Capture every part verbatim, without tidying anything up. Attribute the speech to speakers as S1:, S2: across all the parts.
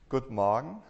S1: Guten Morgen,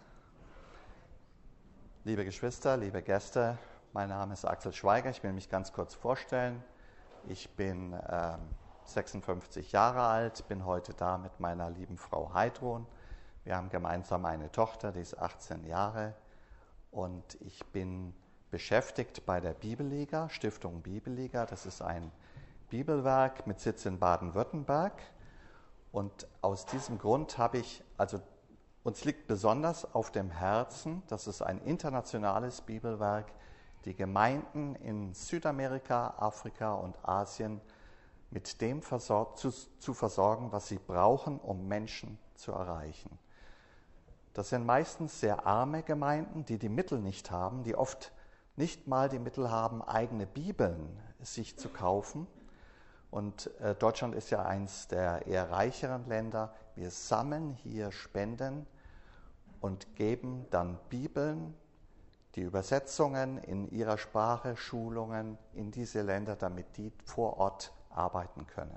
S1: liebe Geschwister, liebe Gäste. Mein Name ist Axel Schweiger. Ich will mich ganz kurz vorstellen. Ich bin ähm, sechsundfünfzig Jahre alt, bin heute da mit meiner lieben Frau Heidrun. Wir haben gemeinsam eine Tochter, die ist achtzehn Jahre. Und ich bin beschäftigt bei der Bibelliga, Stiftung Bibelliga. Das ist ein Bibelwerk mit Sitz in Baden-Württemberg. Und aus diesem Grund habe ich, also uns liegt besonders auf dem Herzen, das ist ein internationales Bibelwerk, die Gemeinden in Südamerika, Afrika und Asien mit dem versor- zu, zu versorgen, was sie brauchen, um Menschen zu erreichen. Das sind meistens sehr arme Gemeinden, die die Mittel nicht haben, die oft nicht mal die Mittel haben, eigene Bibeln sich zu kaufen. Und äh, Deutschland ist ja eines der eher reicheren Länder. Wir sammeln hier Spenden und geben dann Bibeln, die Übersetzungen in ihrer Sprache, Schulungen in diese Länder, damit die vor Ort arbeiten können.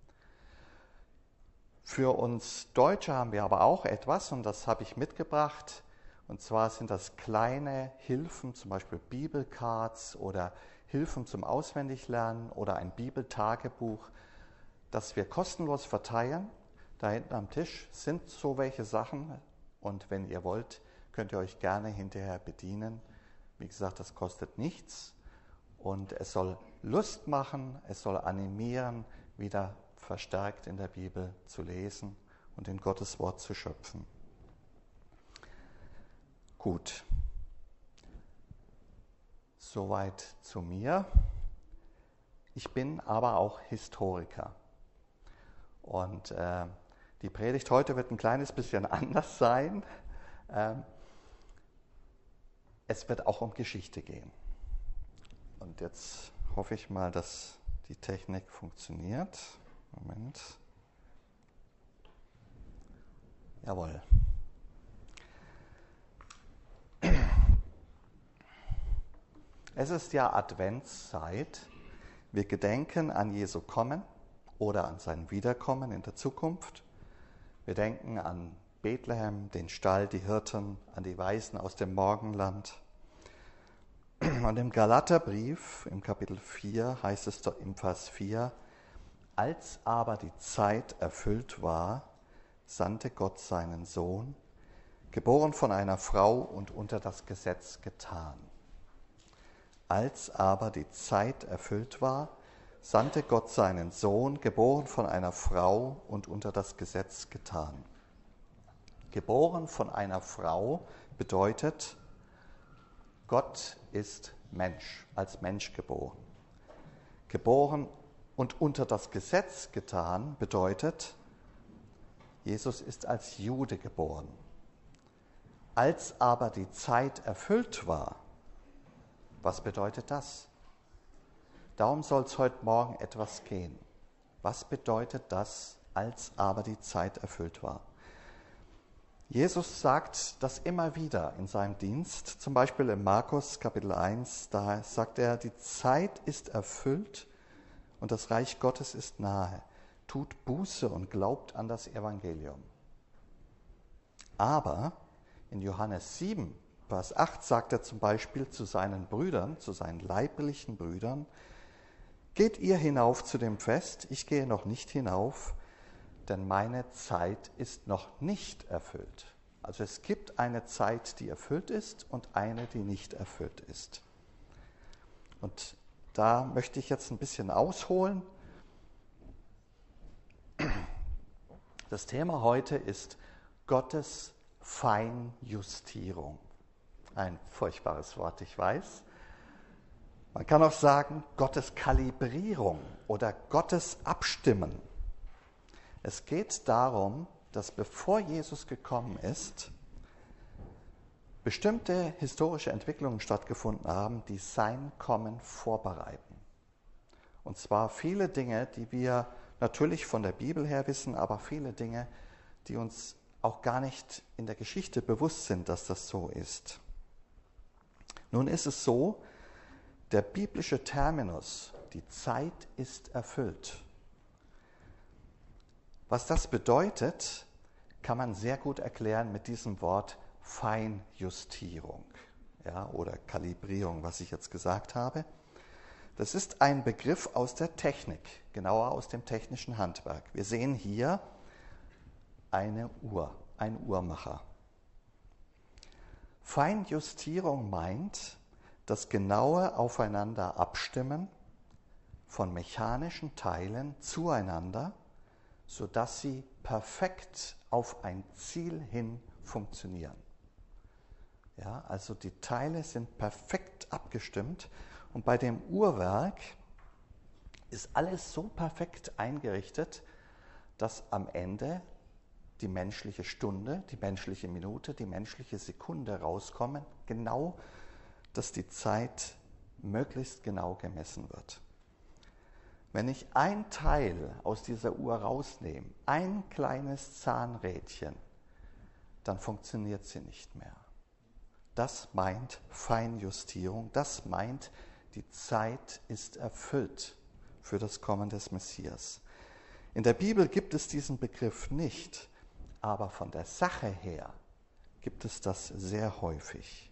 S1: Für uns Deutsche haben wir aber auch etwas, und das habe ich mitgebracht. Und zwar sind das kleine Hilfen, zum Beispiel Bibelcards oder Hilfen zum Auswendiglernen oder ein Bibeltagebuch, das wir kostenlos verteilen. Da hinten am Tisch sind so welche Sachen, und wenn ihr wollt, könnt ihr euch gerne hinterher bedienen. Wie gesagt, das kostet nichts und es soll Lust machen, es soll animieren, wieder verstärkt in der Bibel zu lesen und in Gottes Wort zu schöpfen. Gut. Soweit zu mir. Ich bin aber auch Historiker. Und äh, die Predigt heute wird ein kleines bisschen anders sein. Ähm, es wird auch um Geschichte gehen. Und jetzt hoffe ich mal, dass die Technik funktioniert. Moment. Jawohl. Es ist ja Adventszeit. Wir gedenken an Jesu Kommen oder an sein Wiederkommen in der Zukunft. Wir denken an Bethlehem, den Stall, die Hirten, an die Weisen aus dem Morgenland. Und im Galaterbrief, im Kapitel vier, heißt es im Vers vier, als aber die Zeit erfüllt war, sandte Gott seinen Sohn, geboren von einer Frau und unter das Gesetz getan. Als aber die Zeit erfüllt war, sandte Gott seinen Sohn, geboren von einer Frau und unter das Gesetz getan. Geboren von einer Frau bedeutet, Gott ist Mensch, als Mensch geboren. Geboren und unter das Gesetz getan bedeutet, Jesus ist als Jude geboren. Als aber die Zeit erfüllt war, was bedeutet das? Darum soll es heute Morgen etwas gehen. Was bedeutet das, als aber die Zeit erfüllt war? Jesus sagt das immer wieder in seinem Dienst, zum Beispiel in Markus Kapitel eins, da sagt er, die Zeit ist erfüllt und das Reich Gottes ist nahe. Tut Buße und glaubt an das Evangelium. Aber in Johannes sieben, Vers acht sagt er zum Beispiel zu seinen Brüdern, zu seinen leiblichen Brüdern, geht ihr hinauf zu dem Fest, ich gehe noch nicht hinauf, denn meine Zeit ist noch nicht erfüllt. Also es gibt eine Zeit, die erfüllt ist und eine, die nicht erfüllt ist. Und da möchte ich jetzt ein bisschen ausholen. Das Thema heute ist Gottes Feinjustierung. Ein furchtbares Wort, ich weiß. Man kann auch sagen, Gottes Kalibrierung oder Gottes Abstimmen. Es geht darum, dass bevor Jesus gekommen ist, bestimmte historische Entwicklungen stattgefunden haben, die sein Kommen vorbereiten. Und zwar viele Dinge, die wir natürlich von der Bibel her wissen, aber viele Dinge, die uns auch gar nicht in der Geschichte bewusst sind, dass das so ist. Nun ist es so, der biblische Terminus, die Zeit ist erfüllt. Was das bedeutet, kann man sehr gut erklären mit diesem Wort Feinjustierung, ja, oder Kalibrierung, was ich jetzt gesagt habe. Das ist ein Begriff aus der Technik, genauer aus dem technischen Handwerk. Wir sehen hier eine Uhr, ein Uhrmacher. Feinjustierung meint das genaue Aufeinander abstimmen von mechanischen Teilen zueinander, sodass sie perfekt auf ein Ziel hin funktionieren. Ja, also die Teile sind perfekt abgestimmt und bei dem Uhrwerk ist alles so perfekt eingerichtet, dass am Ende die menschliche Stunde, die menschliche Minute, die menschliche Sekunde rauskommen, genau, dass die Zeit möglichst genau gemessen wird. Wenn ich ein Teil aus dieser Uhr rausnehme, ein kleines Zahnrädchen, dann funktioniert sie nicht mehr. Das meint Feinjustierung, das meint, die Zeit ist erfüllt für das Kommen des Messias. In der Bibel gibt es diesen Begriff nicht, aber von der Sache her gibt es das sehr häufig.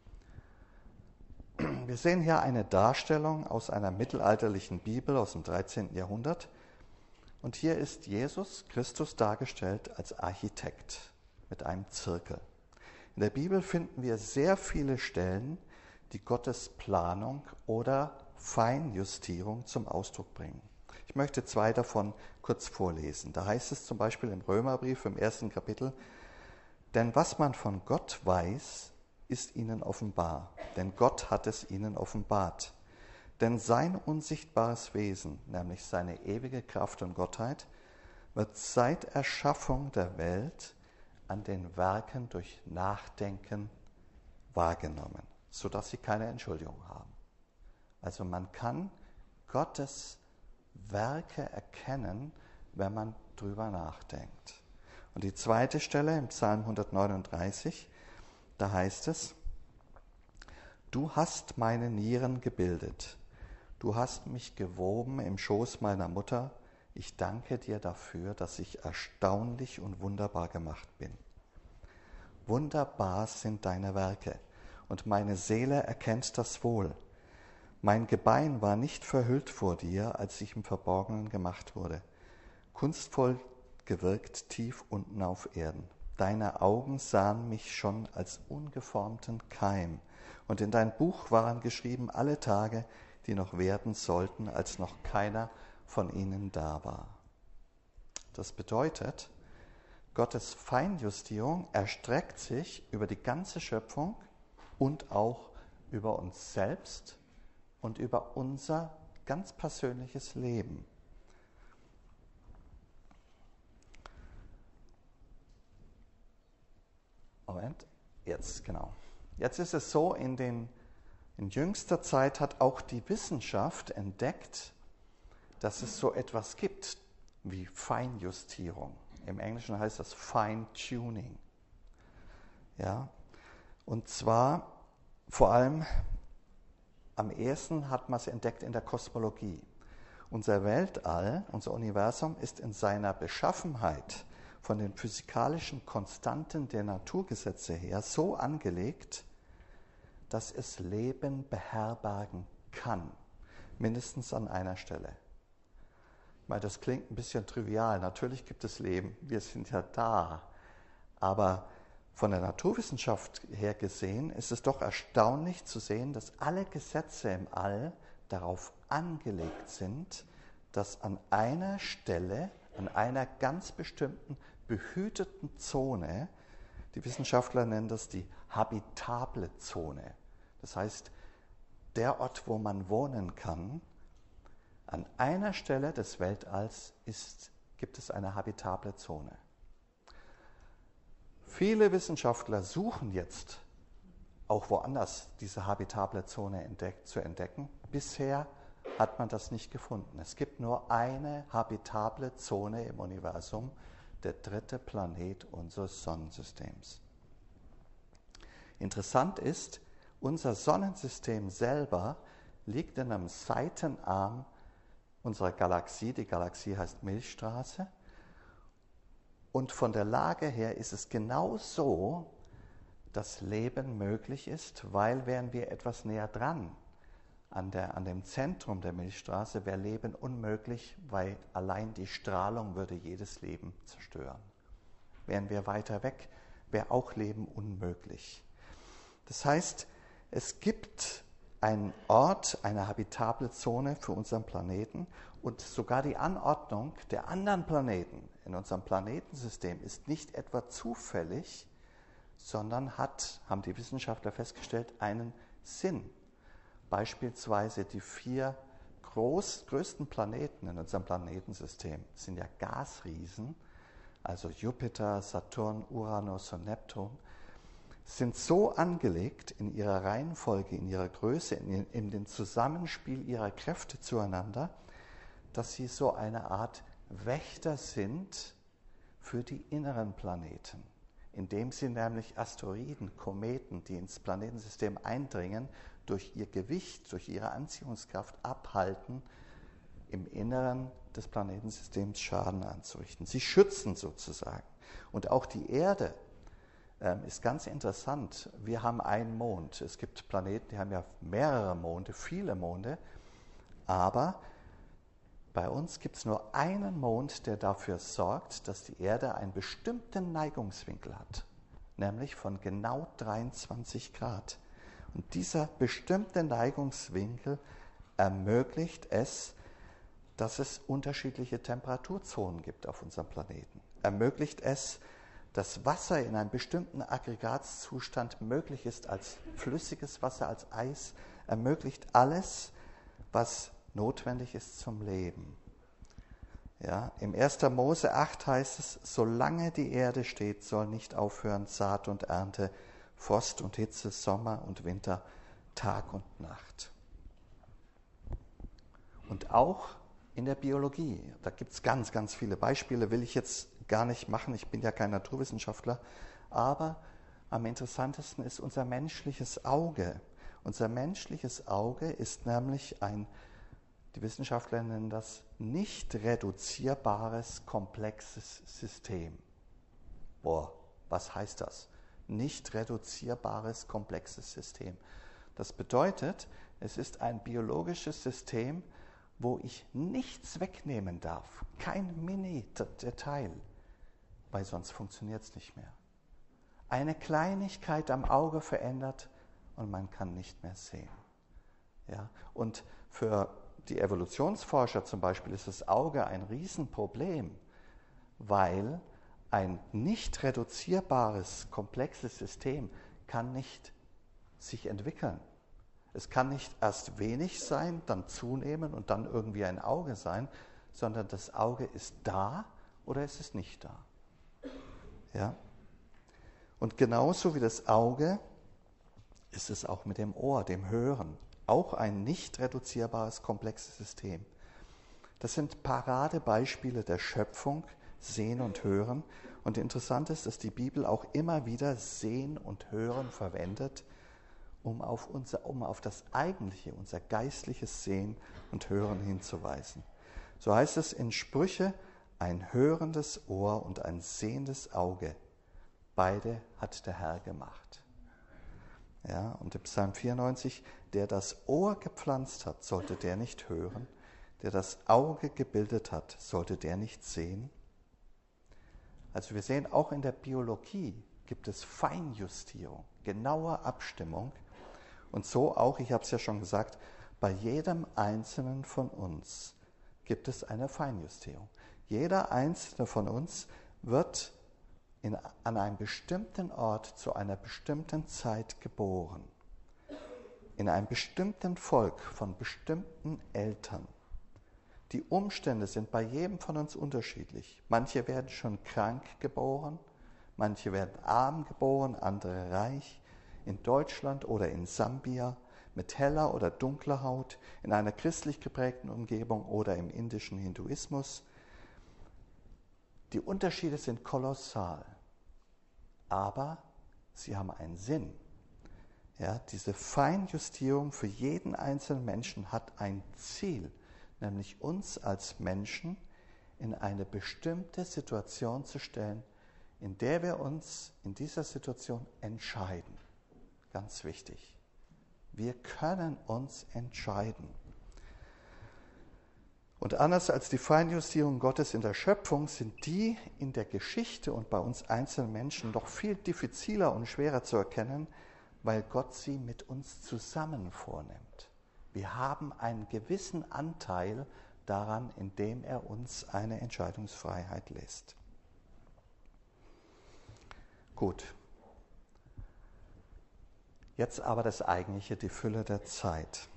S1: Wir sehen hier eine Darstellung aus einer mittelalterlichen Bibel aus dem dreizehnten Jahrhundert. Und hier ist Jesus Christus dargestellt als Architekt mit einem Zirkel. In der Bibel finden wir sehr viele Stellen, die Gottes Planung oder Feinjustierung zum Ausdruck bringen. Ich möchte zwei davon kurz vorlesen. Da heißt es zum Beispiel im Römerbrief im ersten Kapitel: Denn was man von Gott weiß, ist ihnen offenbar, denn Gott hat es ihnen offenbart. Denn sein unsichtbares Wesen, nämlich seine ewige Kraft und Gottheit, wird seit Erschaffung der Welt an den Werken durch Nachdenken wahrgenommen, sodass sie keine Entschuldigung haben. Also man kann Gottes Werke erkennen, wenn man drüber nachdenkt. Und die zweite Stelle im Psalm hundertneununddreißig, da heißt es: Du hast meine Nieren gebildet, du hast mich gewoben im Schoß meiner Mutter. Ich danke dir dafür, dass ich erstaunlich und wunderbar gemacht bin. Wunderbar sind deine Werke, und meine Seele erkennt das wohl. Mein Gebein war nicht verhüllt vor dir, als ich im Verborgenen gemacht wurde, kunstvoll gewirkt tief unten auf Erden. Deine Augen sahen mich schon als ungeformten Keim, und in dein Buch waren geschrieben alle Tage, die noch werden sollten, als noch keiner von ihnen da war. Das bedeutet, Gottes Feinjustierung erstreckt sich über die ganze Schöpfung und auch über uns selbst und über unser ganz persönliches Leben. Moment, jetzt, genau. Jetzt ist es so, in, den, in jüngster Zeit hat auch die Wissenschaft entdeckt, dass es so etwas gibt wie Feinjustierung. Im Englischen heißt das Fine-Tuning. Ja? Und zwar vor allem am ehesten hat man es entdeckt in der Kosmologie. Unser Weltall, unser Universum ist in seiner Beschaffenheit von den physikalischen Konstanten der Naturgesetze her so angelegt, dass es Leben beherbergen kann, mindestens an einer Stelle. Ich meine, das klingt ein bisschen trivial. Natürlich gibt es Leben, wir sind ja da. Aber von der Naturwissenschaft her gesehen ist es doch erstaunlich zu sehen, dass alle Gesetze im All darauf angelegt sind, dass an einer Stelle, an einer ganz bestimmten behüteten Zone, die Wissenschaftler nennen das die habitable Zone, das heißt der Ort, wo man wohnen kann, an einer Stelle des Weltalls ist, gibt es eine habitable Zone. Viele Wissenschaftler suchen jetzt auch woanders diese habitable Zone entdeckt, zu entdecken. Bisher hat man das nicht gefunden. Es gibt nur eine habitable Zone im Universum, der dritte Planet unseres Sonnensystems. Interessant ist, unser Sonnensystem selber liegt in einem Seitenarm unserer Galaxie. Die Galaxie heißt Milchstraße. Und von der Lage her ist es genau so, dass Leben möglich ist, weil wären wir etwas näher dran an, der, an dem Zentrum der Milchstraße, wäre Leben unmöglich, weil allein die Strahlung würde jedes Leben zerstören. Wären wir weiter weg, wäre auch Leben unmöglich. Das heißt, es gibt einen Ort, eine habitable Zone für unseren Planeten und sogar die Anordnung der anderen Planeten in unserem Planetensystem ist nicht etwa zufällig, sondern hat, haben die Wissenschaftler festgestellt, einen Sinn. Beispielsweise die vier groß, größten Planeten in unserem Planetensystem sind ja Gasriesen, also Jupiter, Saturn, Uranus und Neptun, sind so angelegt in ihrer Reihenfolge, in ihrer Größe, in, in dem Zusammenspiel ihrer Kräfte zueinander, dass sie so eine Art Wächter sind für die inneren Planeten, indem sie nämlich Asteroiden, Kometen, die ins Planetensystem eindringen, durch ihr Gewicht, durch ihre Anziehungskraft abhalten, im Inneren des Planetensystems Schaden anzurichten. Sie schützen sozusagen. Und auch die Erde ähm, ist ganz interessant. Wir haben einen Mond. Es gibt Planeten, die haben ja mehrere Monde, viele Monde. Aber bei uns gibt es nur einen Mond, der dafür sorgt, dass die Erde einen bestimmten Neigungswinkel hat. Nämlich von genau dreiundzwanzig Grad. Und dieser bestimmte Neigungswinkel ermöglicht es, dass es unterschiedliche Temperaturzonen gibt auf unserem Planeten. Ermöglicht es, dass Wasser in einem bestimmten Aggregatzustand möglich ist als flüssiges Wasser, als Eis. Ermöglicht alles, was notwendig ist zum Leben. Ja, im erster Mose acht heißt es, solange die Erde steht, soll nicht aufhören Saat und Ernte, Frost und Hitze, Sommer und Winter, Tag und Nacht. Und auch in der Biologie, da gibt es ganz, ganz viele Beispiele, will ich jetzt gar nicht machen, ich bin ja kein Naturwissenschaftler, aber am interessantesten ist unser menschliches Auge. Unser menschliches Auge ist nämlich ein, die Wissenschaftler nennen das, nicht reduzierbares, komplexes System. Boah, was heißt das? Nicht reduzierbares, komplexes System. Das bedeutet, es ist ein biologisches System, wo ich nichts wegnehmen darf, kein Mini-Detail, weil sonst funktioniert es nicht mehr. Eine Kleinigkeit am Auge verändert und man kann nicht mehr sehen. Ja? Und für die Evolutionsforscher zum Beispiel ist das Auge ein Riesenproblem, weil ein nicht reduzierbares, komplexes System kann nicht sich entwickeln. Es kann nicht erst wenig sein, dann zunehmen und dann irgendwie ein Auge sein, sondern das Auge ist da oder es ist nicht da. Ja? Und genauso wie das Auge ist es auch mit dem Ohr, dem Hören. Auch ein nicht reduzierbares, komplexes System. Das sind Paradebeispiele der Schöpfung, Sehen und Hören. Und interessant ist, dass die Bibel auch immer wieder Sehen und Hören verwendet, um auf, unser, um auf das eigentliche, unser geistliches Sehen und Hören hinzuweisen. So heißt es in Sprüche, ein hörendes Ohr und ein sehendes Auge, beide hat der Herr gemacht. Ja, und im Psalm vierundneunzig, der das Ohr gepflanzt hat, sollte der nicht hören, der das Auge gebildet hat, sollte der nicht sehen. Also wir sehen, auch in der Biologie gibt es Feinjustierung, genaue Abstimmung. Und so auch, ich habe es ja schon gesagt, bei jedem Einzelnen von uns gibt es eine Feinjustierung. Jeder Einzelne von uns wird in, an einem bestimmten Ort zu einer bestimmten Zeit geboren. In einem bestimmten Volk von bestimmten Eltern. Die Umstände sind bei jedem von uns unterschiedlich. Manche werden schon krank geboren, manche werden arm geboren, andere reich. In Deutschland oder in Sambia, mit heller oder dunkler Haut, in einer christlich geprägten Umgebung oder im indischen Hinduismus. Die Unterschiede sind kolossal, aber sie haben einen Sinn. Ja, diese Feinjustierung für jeden einzelnen Menschen hat ein Ziel, nämlich uns als Menschen in eine bestimmte Situation zu stellen, in der wir uns in dieser Situation entscheiden. Ganz wichtig. Wir können uns entscheiden. Und anders als die Feinjustierung Gottes in der Schöpfung sind die in der Geschichte und bei uns einzelnen Menschen noch viel diffiziler und schwerer zu erkennen, weil Gott sie mit uns zusammen vornimmt. Wir haben einen gewissen Anteil daran, indem er uns eine Entscheidungsfreiheit lässt. Gut. Jetzt aber das Eigentliche, die Fülle der Zeit.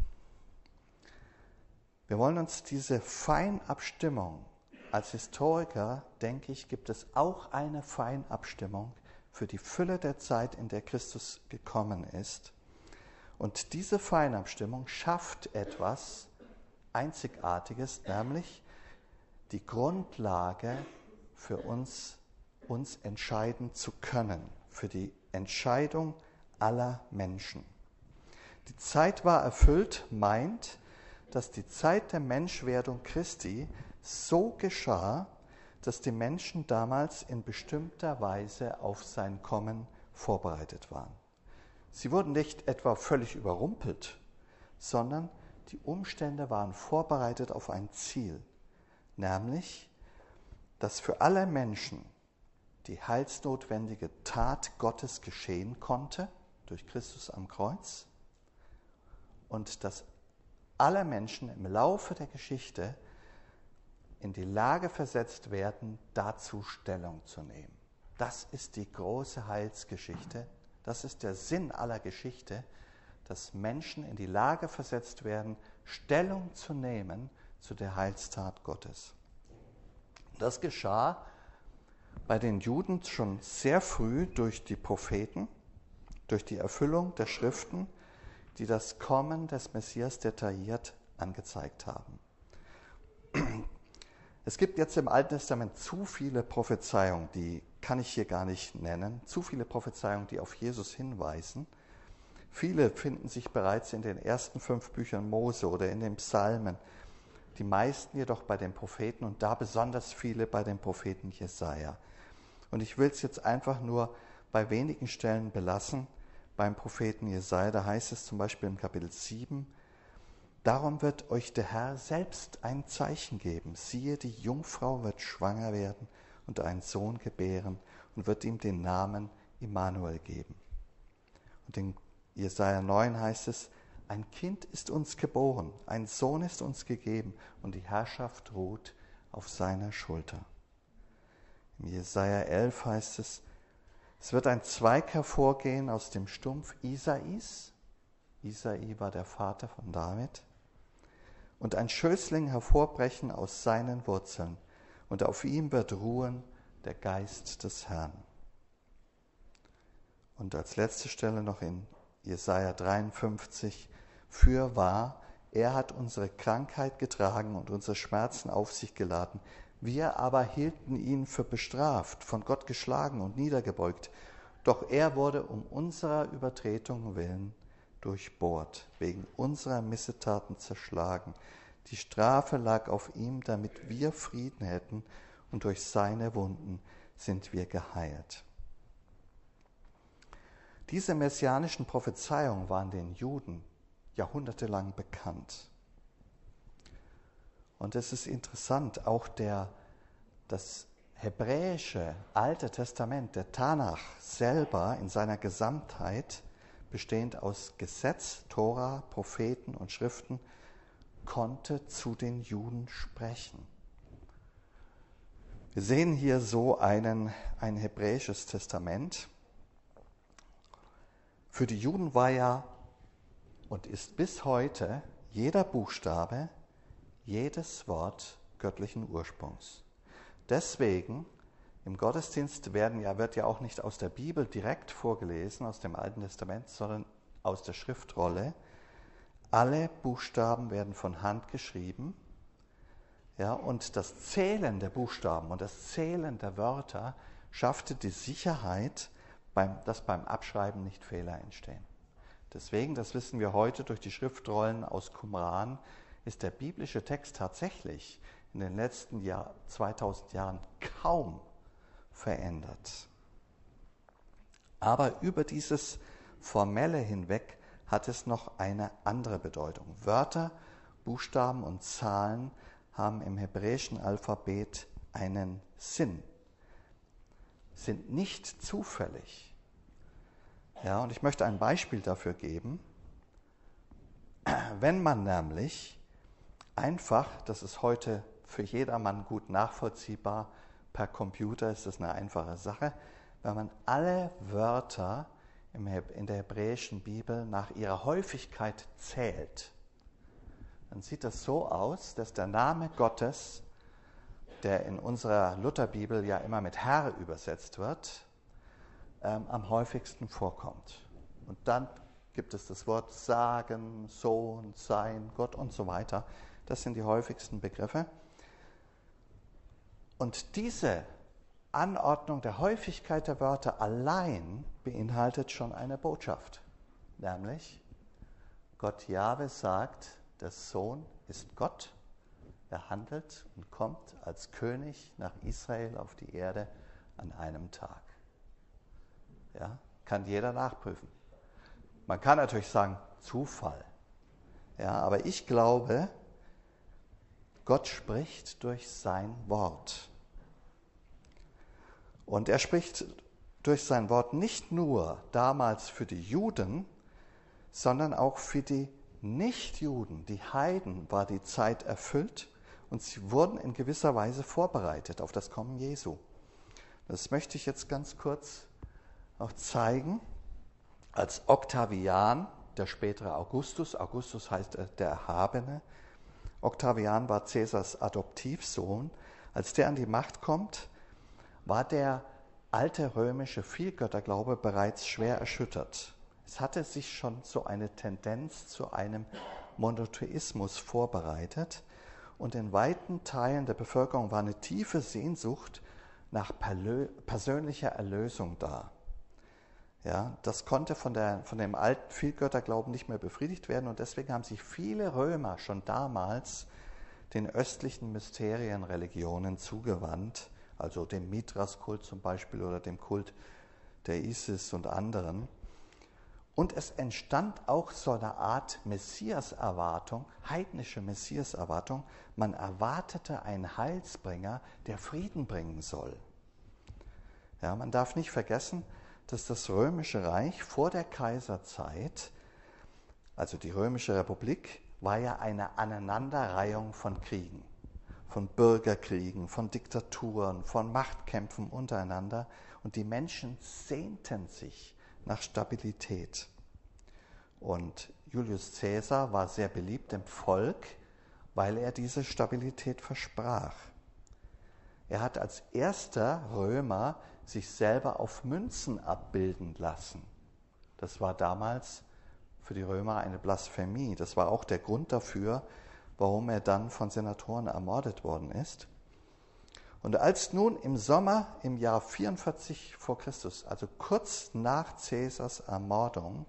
S1: Wir wollen uns diese Feinabstimmung, als Historiker, denke ich, gibt es auch eine Feinabstimmung für die Fülle der Zeit, in der Christus gekommen ist. Und diese Feinabstimmung schafft etwas Einzigartiges, nämlich die Grundlage für uns, uns entscheiden zu können, für die Entscheidung aller Menschen. Die Zeit war erfüllt, meint, dass die Zeit der Menschwerdung Christi so geschah, dass die Menschen damals in bestimmter Weise auf sein Kommen vorbereitet waren. Sie wurden nicht etwa völlig überrumpelt, sondern die Umstände waren vorbereitet auf ein Ziel, nämlich, dass für alle Menschen die heilsnotwendige Tat Gottes geschehen konnte, durch Christus am Kreuz, und dass alle Menschen im Laufe der Geschichte in die Lage versetzt werden, dazu Stellung zu nehmen. Das ist die große Heilsgeschichte, das ist der Sinn aller Geschichte, dass Menschen in die Lage versetzt werden, Stellung zu nehmen zu der Heilstat Gottes. Das geschah bei den Juden schon sehr früh durch die Propheten, durch die Erfüllung der Schriften, die das Kommen des Messias detailliert angezeigt haben. Es gibt jetzt im Alten Testament zu viele Prophezeiungen, die kann ich hier gar nicht nennen, zu viele Prophezeiungen, die auf Jesus hinweisen. Viele finden sich bereits in den ersten fünf Büchern Mose oder in den Psalmen, die meisten jedoch bei den Propheten und da besonders viele bei dem Propheten Jesaja. Und ich will es jetzt einfach nur bei wenigen Stellen belassen. Beim Propheten Jesaja, da heißt es zum Beispiel im Kapitel sieben, darum wird euch der Herr selbst ein Zeichen geben. Siehe, die Jungfrau wird schwanger werden und einen Sohn gebären und wird ihm den Namen Immanuel geben. Und in Jesaja neun heißt es, ein Kind ist uns geboren, ein Sohn ist uns gegeben und die Herrschaft ruht auf seiner Schulter. In Jesaja elf heißt es, es wird ein Zweig hervorgehen aus dem Stumpf Isais. Isai war der Vater von David. Und ein Schößling hervorbrechen aus seinen Wurzeln. Und auf ihm wird ruhen der Geist des Herrn. Und als letzte Stelle noch in Jesaja dreiundfünfzig. Fürwahr, er hat unsere Krankheit getragen und unsere Schmerzen auf sich geladen. Wir aber hielten ihn für bestraft, von Gott geschlagen und niedergebeugt. Doch er wurde um unserer Übertretungen willen durchbohrt, wegen unserer Missetaten zerschlagen. Die Strafe lag auf ihm, damit wir Frieden hätten, und durch seine Wunden sind wir geheilt. Diese messianischen Prophezeiungen waren den Juden jahrhundertelang bekannt. Und es ist interessant, auch der, das hebräische Alte Testament, der Tanach selber in seiner Gesamtheit, bestehend aus Gesetz, Tora, Propheten und Schriften, konnte zu den Juden sprechen. Wir sehen hier so einen, ein hebräisches Testament. Für die Juden war ja und ist bis heute jeder Buchstabe, jedes Wort göttlichen Ursprungs. Deswegen, im Gottesdienst werden ja, wird ja auch nicht aus der Bibel direkt vorgelesen, aus dem Alten Testament, sondern aus der Schriftrolle. Alle Buchstaben werden von Hand geschrieben. Ja, und das Zählen der Buchstaben und das Zählen der Wörter schaffte die Sicherheit, beim, dass beim Abschreiben nicht Fehler entstehen. Deswegen, das wissen wir heute durch die Schriftrollen aus Qumran, ist der biblische Text tatsächlich in den letzten Jahr, zweitausend Jahren kaum verändert. Aber über dieses Formelle hinweg hat es noch eine andere Bedeutung. Wörter, Buchstaben und Zahlen haben im hebräischen Alphabet einen Sinn, sind nicht zufällig. Ja, und ich möchte ein Beispiel dafür geben. Wenn man nämlich einfach, das ist heute für jedermann gut nachvollziehbar, per Computer ist das eine einfache Sache, wenn man alle Wörter in der hebräischen Bibel nach ihrer Häufigkeit zählt, dann sieht das so aus, dass der Name Gottes, der in unserer Lutherbibel ja immer mit Herr übersetzt wird, ähm, am häufigsten vorkommt. Und dann gibt es das Wort Sagen, Sohn, Sein, Gott und so weiter. Das sind die häufigsten Begriffe. Und diese Anordnung der Häufigkeit der Wörter allein beinhaltet schon eine Botschaft. Nämlich, Gott Jahwe sagt, der Sohn ist Gott. Er handelt und kommt als König nach Israel auf die Erde an einem Tag. Ja, kann jeder nachprüfen. Man kann natürlich sagen, Zufall. Ja, aber ich glaube, Gott spricht durch sein Wort. Und er spricht durch sein Wort nicht nur damals für die Juden, sondern auch für die Nichtjuden. Die Heiden war die Zeit erfüllt und sie wurden in gewisser Weise vorbereitet auf das Kommen Jesu. Das möchte ich jetzt ganz kurz auch zeigen. Als Octavian, der spätere Augustus, Augustus heißt der Erhabene, Octavian war Caesars Adoptivsohn, als der an die Macht kommt, war der alte römische Vielgötterglaube bereits schwer erschüttert. Es hatte sich schon so eine Tendenz zu einem Monotheismus vorbereitet und in weiten Teilen der Bevölkerung war eine tiefe Sehnsucht nach persönlicher Erlösung da. Ja, das konnte von, der, von dem alten Vielgötterglauben nicht mehr befriedigt werden und deswegen haben sich viele Römer schon damals den östlichen Mysterienreligionen zugewandt, also dem Mithras-Kult zum Beispiel oder dem Kult der Isis und anderen. Und es entstand auch so eine Art Messias-Erwartung, heidnische Messias-Erwartung. Man erwartete einen Heilsbringer, der Frieden bringen soll. Ja, man darf nicht vergessen, dass das Römische Reich vor der Kaiserzeit, also die Römische Republik, war ja eine Aneinanderreihung von Kriegen, von Bürgerkriegen, von Diktaturen, von Machtkämpfen untereinander. Und die Menschen sehnten sich nach Stabilität. Und Julius Caesar war sehr beliebt im Volk, weil er diese Stabilität versprach. Er hat als erster Römer sich selber auf Münzen abbilden lassen. Das war damals für die Römer eine Blasphemie. Das war auch der Grund dafür, warum er dann von Senatoren ermordet worden ist. Und als nun im Sommer im Jahr vierundvierzig vor Christus, also kurz nach Caesars Ermordung,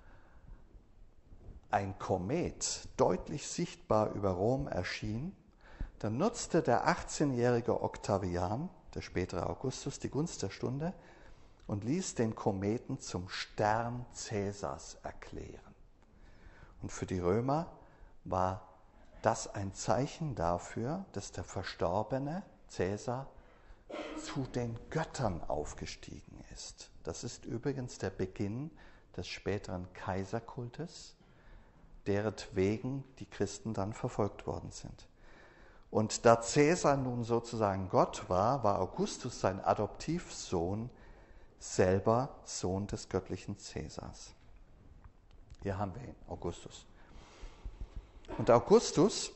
S1: ein Komet deutlich sichtbar über Rom erschien, dann nutzte der achtzehnjährige Octavian, der spätere Augustus, die Gunst der Stunde und ließ den Kometen zum Stern Caesars erklären. Und für die Römer war das ein Zeichen dafür, dass der Verstorbene Caesar zu den Göttern aufgestiegen ist. Das ist übrigens der Beginn des späteren Kaiserkultes, deretwegen die Christen dann verfolgt worden sind. Und da Caesar nun sozusagen Gott war, war Augustus sein Adoptivsohn selber Sohn des göttlichen Caesars. Hier haben wir ihn, Augustus. Und Augustus,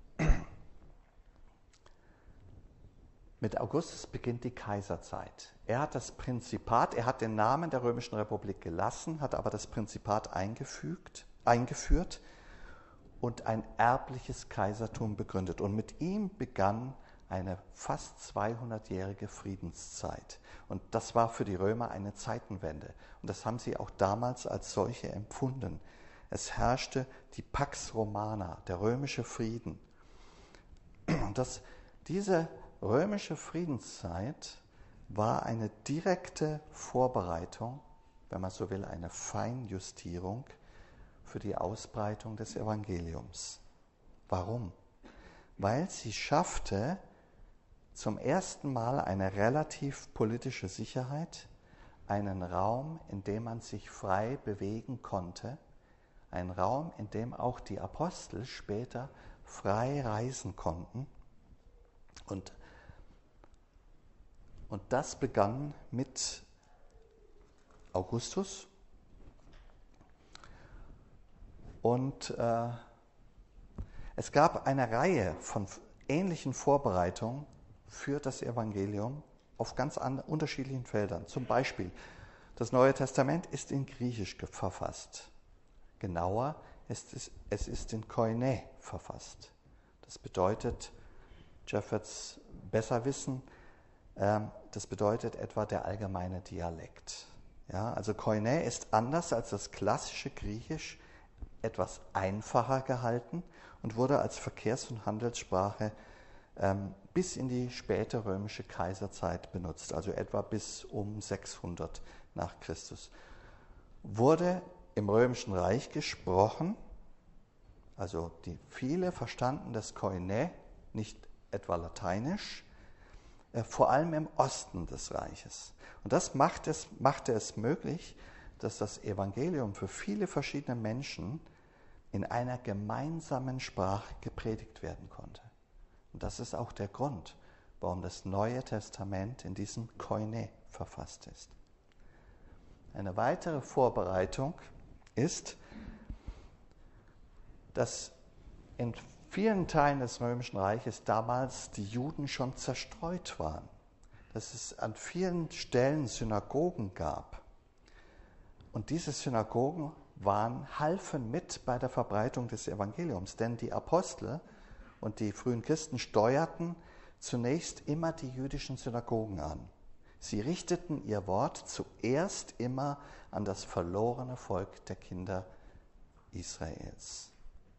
S1: mit Augustus beginnt die Kaiserzeit. Er hat das Prinzipat, er hat den Namen der Römischen Republik gelassen, hat aber das Prinzipat eingefügt, eingeführt und ein erbliches Kaisertum begründet. Und mit ihm begann eine fast zweihundertjährige Friedenszeit. Und das war für die Römer eine Zeitenwende. Und das haben sie auch damals als solche empfunden. Es herrschte die Pax Romana, der römische Frieden. Und das Diese römische Friedenszeit war eine direkte Vorbereitung, wenn man so will, eine Feinjustierung für die Ausbreitung des Evangeliums. Warum? Weil sie schaffte zum ersten Mal eine relativ politische Sicherheit, einen Raum, in dem man sich frei bewegen konnte, ein Raum, in dem auch die Apostel später frei reisen konnten. Und, und das begann mit Augustus. Und äh, es gab eine Reihe von ähnlichen Vorbereitungen für das Evangelium auf ganz anderen, unterschiedlichen Feldern. Zum Beispiel, das Neue Testament ist in Griechisch verfasst. Genauer, es ist, es ist in Koine verfasst. Das bedeutet, Jeff wird es besser wissen, ähm, das bedeutet etwa der allgemeine Dialekt. Ja, also Koine ist anders als das klassische Griechisch, etwas einfacher gehalten und wurde als Verkehrs- und Handelssprache ähm, bis in die späte römische Kaiserzeit benutzt, also etwa bis um sechshundert nach Christus. Wurde im Römischen Reich gesprochen, also die viele verstanden das Koine, nicht etwa Lateinisch, äh, vor allem im Osten des Reiches. Und das macht es, machte es möglich, dass das Evangelium für viele verschiedene Menschen in einer gemeinsamen Sprache gepredigt werden konnte. Und das ist auch der Grund, warum das Neue Testament in diesem Koine verfasst ist. Eine weitere Vorbereitung ist, dass in vielen Teilen des Römischen Reiches damals die Juden schon zerstreut waren, dass es an vielen Stellen Synagogen gab. Und diese Synagogen waren, halfen mit bei der Verbreitung des Evangeliums, denn die Apostel und die frühen Christen steuerten zunächst immer die jüdischen Synagogen an. Sie richteten ihr Wort zuerst immer an das verlorene Volk der Kinder Israels.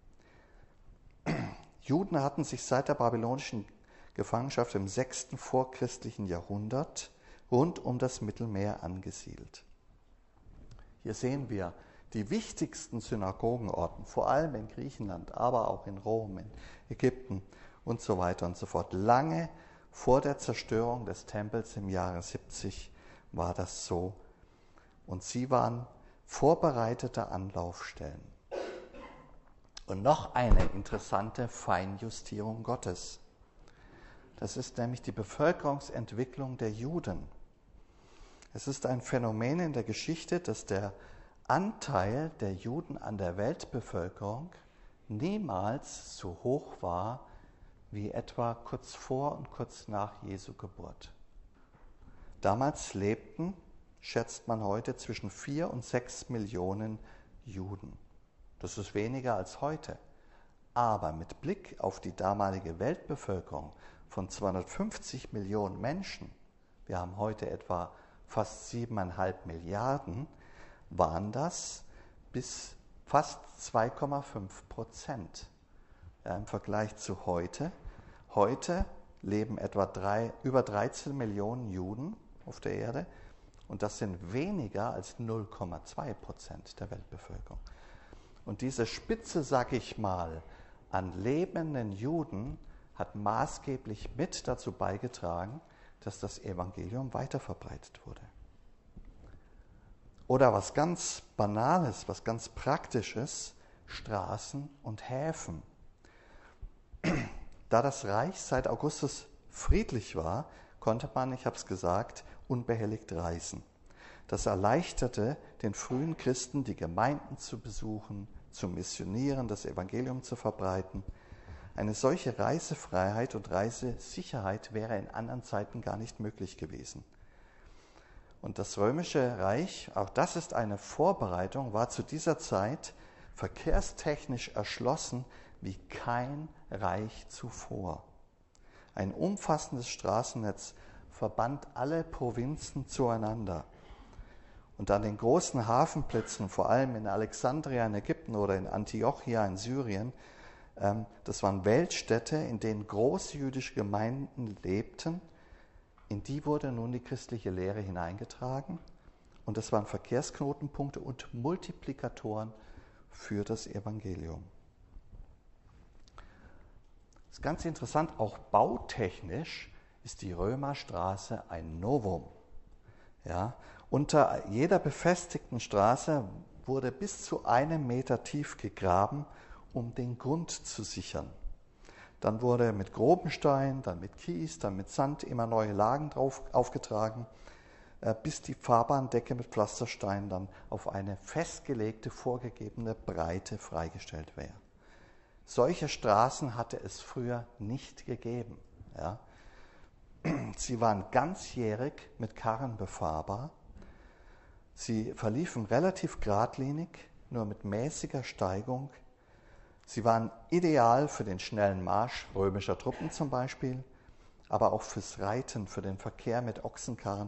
S1: Juden hatten sich seit der babylonischen Gefangenschaft im sechsten vorchristlichen Jahrhundert rund um das Mittelmeer angesiedelt. Hier sehen wir die wichtigsten Synagogenorten, vor allem in Griechenland, aber auch in Rom, in Ägypten und so weiter und so fort. Lange vor der Zerstörung des Tempels im Jahre siebzig war das so. Und sie waren vorbereitete Anlaufstellen. Und noch eine interessante Feinjustierung Gottes. Das ist nämlich die Bevölkerungsentwicklung der Juden. Es ist ein Phänomen in der Geschichte, dass der Anteil der Juden an der Weltbevölkerung niemals so hoch war wie etwa kurz vor und kurz nach Jesu Geburt. Damals lebten, schätzt man heute, zwischen vier und sechs Millionen Juden. Das ist weniger als heute. Aber mit Blick auf die damalige Weltbevölkerung von zweihundertfünfzig Millionen Menschen, wir haben heute etwa fast siebeneinhalb Milliarden, waren das bis fast zwei Komma fünf Prozent. Ja, im Vergleich zu heute. Heute leben etwa drei, über dreizehn Millionen Juden auf der Erde und das sind weniger als null Komma zwei Prozent der Weltbevölkerung. Und diese Spitze, sag ich mal, an lebenden Juden hat maßgeblich mit dazu beigetragen, dass das Evangelium weiterverbreitet wurde. Oder was ganz Banales, was ganz Praktisches, Straßen und Häfen. Da das Reich seit Augustus friedlich war, konnte man, ich habe es gesagt, unbehelligt reisen. Das erleichterte den frühen Christen, die Gemeinden zu besuchen, zu missionieren, das Evangelium zu verbreiten. Eine solche Reisefreiheit und Reisesicherheit wäre in anderen Zeiten gar nicht möglich gewesen. Und das Römische Reich, auch das ist eine Vorbereitung, war zu dieser Zeit verkehrstechnisch erschlossen wie kein Reich zuvor. Ein umfassendes Straßennetz verband alle Provinzen zueinander. Und an den großen Hafenplätzen, vor allem in Alexandria in Ägypten oder in Antiochia in Syrien, Das waren Weltstädte, in denen große jüdische Gemeinden lebten. In die wurde nun die christliche Lehre hineingetragen. Und das waren Verkehrsknotenpunkte und Multiplikatoren für das Evangelium. Das ist ganz interessant, auch bautechnisch ist die Römerstraße ein Novum. Ja, unter jeder befestigten Straße wurde bis zu einem Meter tief gegraben, um den Grund zu sichern. Dann wurde mit groben Steinen, dann mit Kies, dann mit Sand immer neue Lagen drauf aufgetragen, bis die Fahrbahndecke mit Pflastersteinen dann auf eine festgelegte, vorgegebene Breite freigestellt wäre. Solche Straßen hatte es früher nicht gegeben. Ja. Sie waren ganzjährig mit Karren befahrbar. Sie verliefen relativ geradlinig, nur mit mäßiger Steigung. Sie waren ideal für den schnellen Marsch römischer Truppen zum Beispiel, aber auch fürs Reiten, für den Verkehr mit Ochsenkarren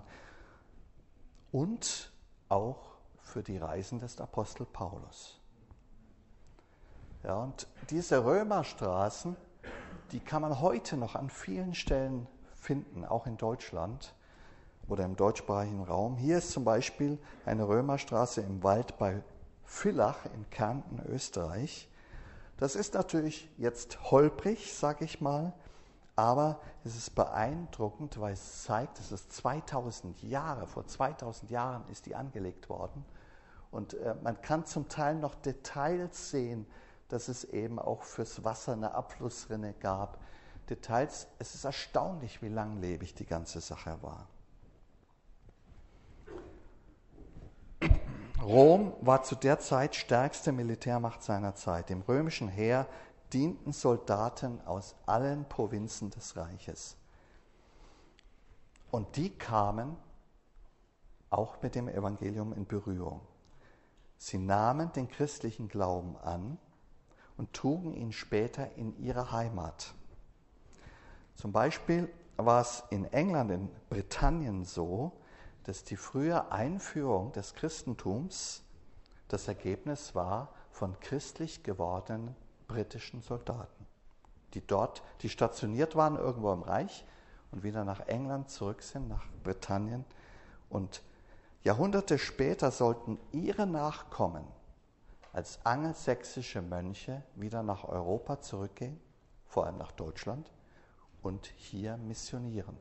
S1: und auch für die Reisen des Apostel Paulus. Ja, und diese Römerstraßen, die kann man heute noch an vielen Stellen finden, auch in Deutschland oder im deutschsprachigen Raum. Hier ist zum Beispiel eine Römerstraße im Wald bei Villach in Kärnten, Österreich. Das ist natürlich jetzt holprig, sage ich mal, aber es ist beeindruckend, weil es zeigt, es ist zweitausend Jahre, vor zweitausend Jahren ist die angelegt worden. Und äh, man kann zum Teil noch Details sehen, dass es eben auch fürs Wasser eine Abflussrinne gab. Details, es ist erstaunlich, wie langlebig die ganze Sache war. Rom war zu der Zeit stärkste Militärmacht seiner Zeit. Im römischen Heer dienten Soldaten aus allen Provinzen des Reiches. Und die kamen auch mit dem Evangelium in Berührung. Sie nahmen den christlichen Glauben an und trugen ihn später in ihre Heimat. Zum Beispiel war es in England, in Britannien so, dass die frühe Einführung des Christentums das Ergebnis war von christlich gewordenen britischen Soldaten, die dort, die stationiert waren irgendwo im Reich und wieder nach England zurück sind, nach Britannien. Und Jahrhunderte später sollten ihre Nachkommen als angelsächsische Mönche wieder nach Europa zurückgehen, vor allem nach Deutschland, und hier missionieren.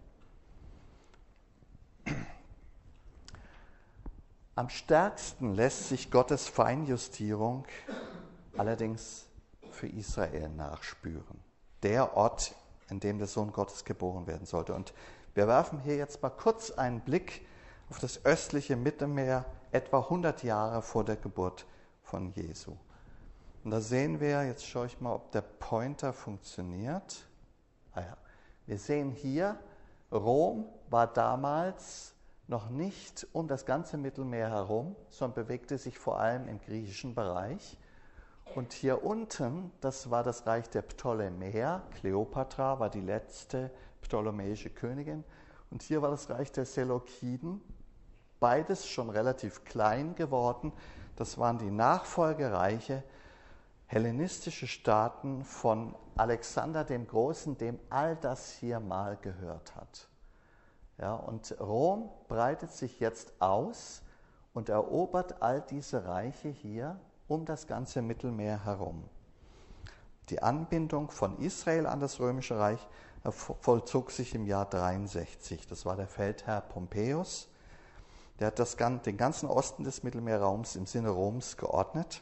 S1: Am stärksten lässt sich Gottes Feinjustierung allerdings für Israel nachspüren. Der Ort, in dem der Sohn Gottes geboren werden sollte. Und wir werfen hier jetzt mal kurz einen Blick auf das östliche Mittelmeer, etwa hundert Jahre vor der Geburt von Jesu. Und da sehen wir, jetzt schaue ich mal, ob der Pointer funktioniert. Ah ja. Wir sehen hier, Rom war damals noch nicht um das ganze Mittelmeer herum, sondern bewegte sich vor allem im griechischen Bereich. Und hier unten, das war das Reich der Ptolemäer. Kleopatra war die letzte ptolemäische Königin. Und hier war das Reich der Seleukiden. Beides schon relativ klein geworden. Das waren die Nachfolgereiche, hellenistische Staaten von Alexander dem Großen, dem all das hier mal gehört hat. Ja, und Rom breitet sich jetzt aus und erobert all diese Reiche hier um das ganze Mittelmeer herum. Die Anbindung von Israel an das Römische Reich vollzog sich im Jahr dreiundsechzig. Das war der Feldherr Pompeius. Der hat das, den ganzen Osten des Mittelmeerraums im Sinne Roms geordnet.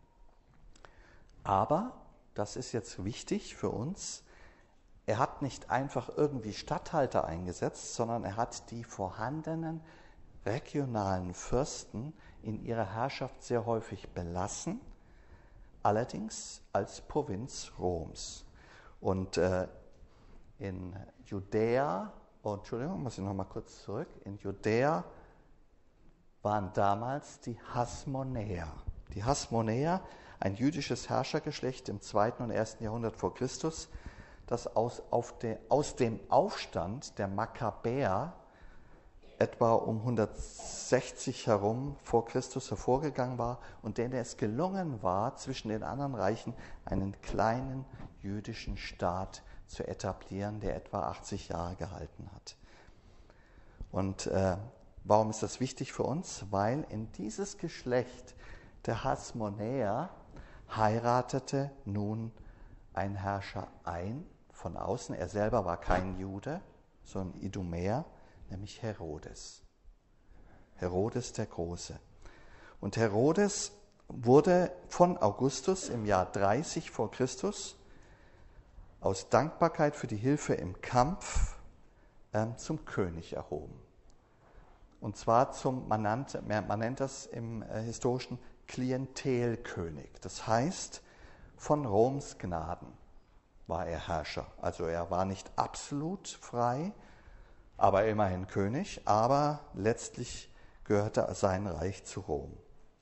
S1: Aber, das ist jetzt wichtig für uns, er hat nicht einfach irgendwie Statthalter eingesetzt, sondern er hat die vorhandenen regionalen Fürsten in ihrer Herrschaft sehr häufig belassen, allerdings als Provinz Roms. Und äh, in Judäa, oh, Entschuldigung, muss ich noch mal kurz zurück, in Judäa waren damals die Hasmonäer. Die Hasmonäer, ein jüdisches Herrschergeschlecht im zweiten und ersten Jahrhundert vor Christus, das aus, auf de, aus dem Aufstand der Makkabäer etwa um hundertsechzig herum vor Christus hervorgegangen war und denen es gelungen war, zwischen den anderen Reichen einen kleinen jüdischen Staat zu etablieren, der etwa achtzig Jahre gehalten hat. Und äh, warum ist das wichtig für uns? Weil in dieses Geschlecht der Hasmonäer heiratete nun ein Herrscher ein, von außen. Er selber war kein Jude, sondern Idumäer, nämlich Herodes. Herodes der Große. Und Herodes wurde von Augustus im Jahr dreißig vor Christus aus Dankbarkeit für die Hilfe im Kampf ähm, zum König erhoben. Und zwar zum, man nennt, man nennt das im äh, historischen Klientelkönig. Das heißt, von Roms Gnaden war er Herrscher. Also er war nicht absolut frei, aber immerhin König, aber letztlich gehörte sein Reich zu Rom.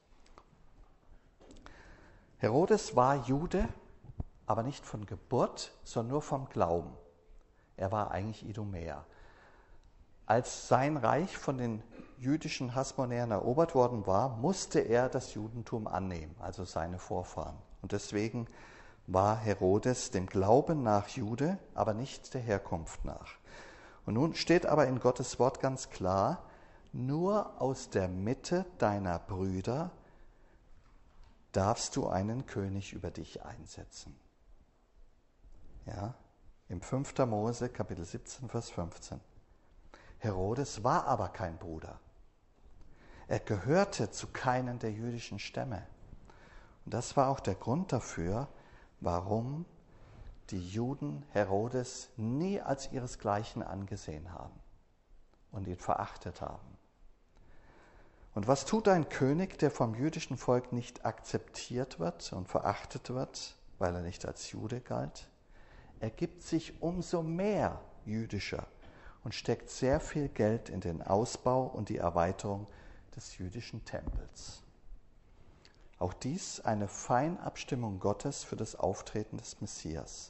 S1: Herodes war Jude, aber nicht von Geburt, sondern nur vom Glauben. Er war eigentlich Idumäer. Als sein Reich von den jüdischen Hasmonäern erobert worden war, musste er das Judentum annehmen, also seine Vorfahren. Und deswegen war Herodes dem Glauben nach Jude, aber nicht der Herkunft nach. Und nun steht aber in Gottes Wort ganz klar, nur aus der Mitte deiner Brüder darfst du einen König über dich einsetzen. Ja, im fünfter Mose, Kapitel siebzehn, Vers fünfzehn. Herodes war aber kein Bruder. Er gehörte zu keinem der jüdischen Stämme. Und das war auch der Grund dafür, warum die Juden Herodes nie als ihresgleichen angesehen haben und ihn verachtet haben. Und was tut ein König, der vom jüdischen Volk nicht akzeptiert wird und verachtet wird, weil er nicht als Jude galt? Er gibt sich umso mehr jüdischer und steckt sehr viel Geld in den Ausbau und die Erweiterung des jüdischen Tempels. Auch dies eine Feinabstimmung Gottes für das Auftreten des Messias.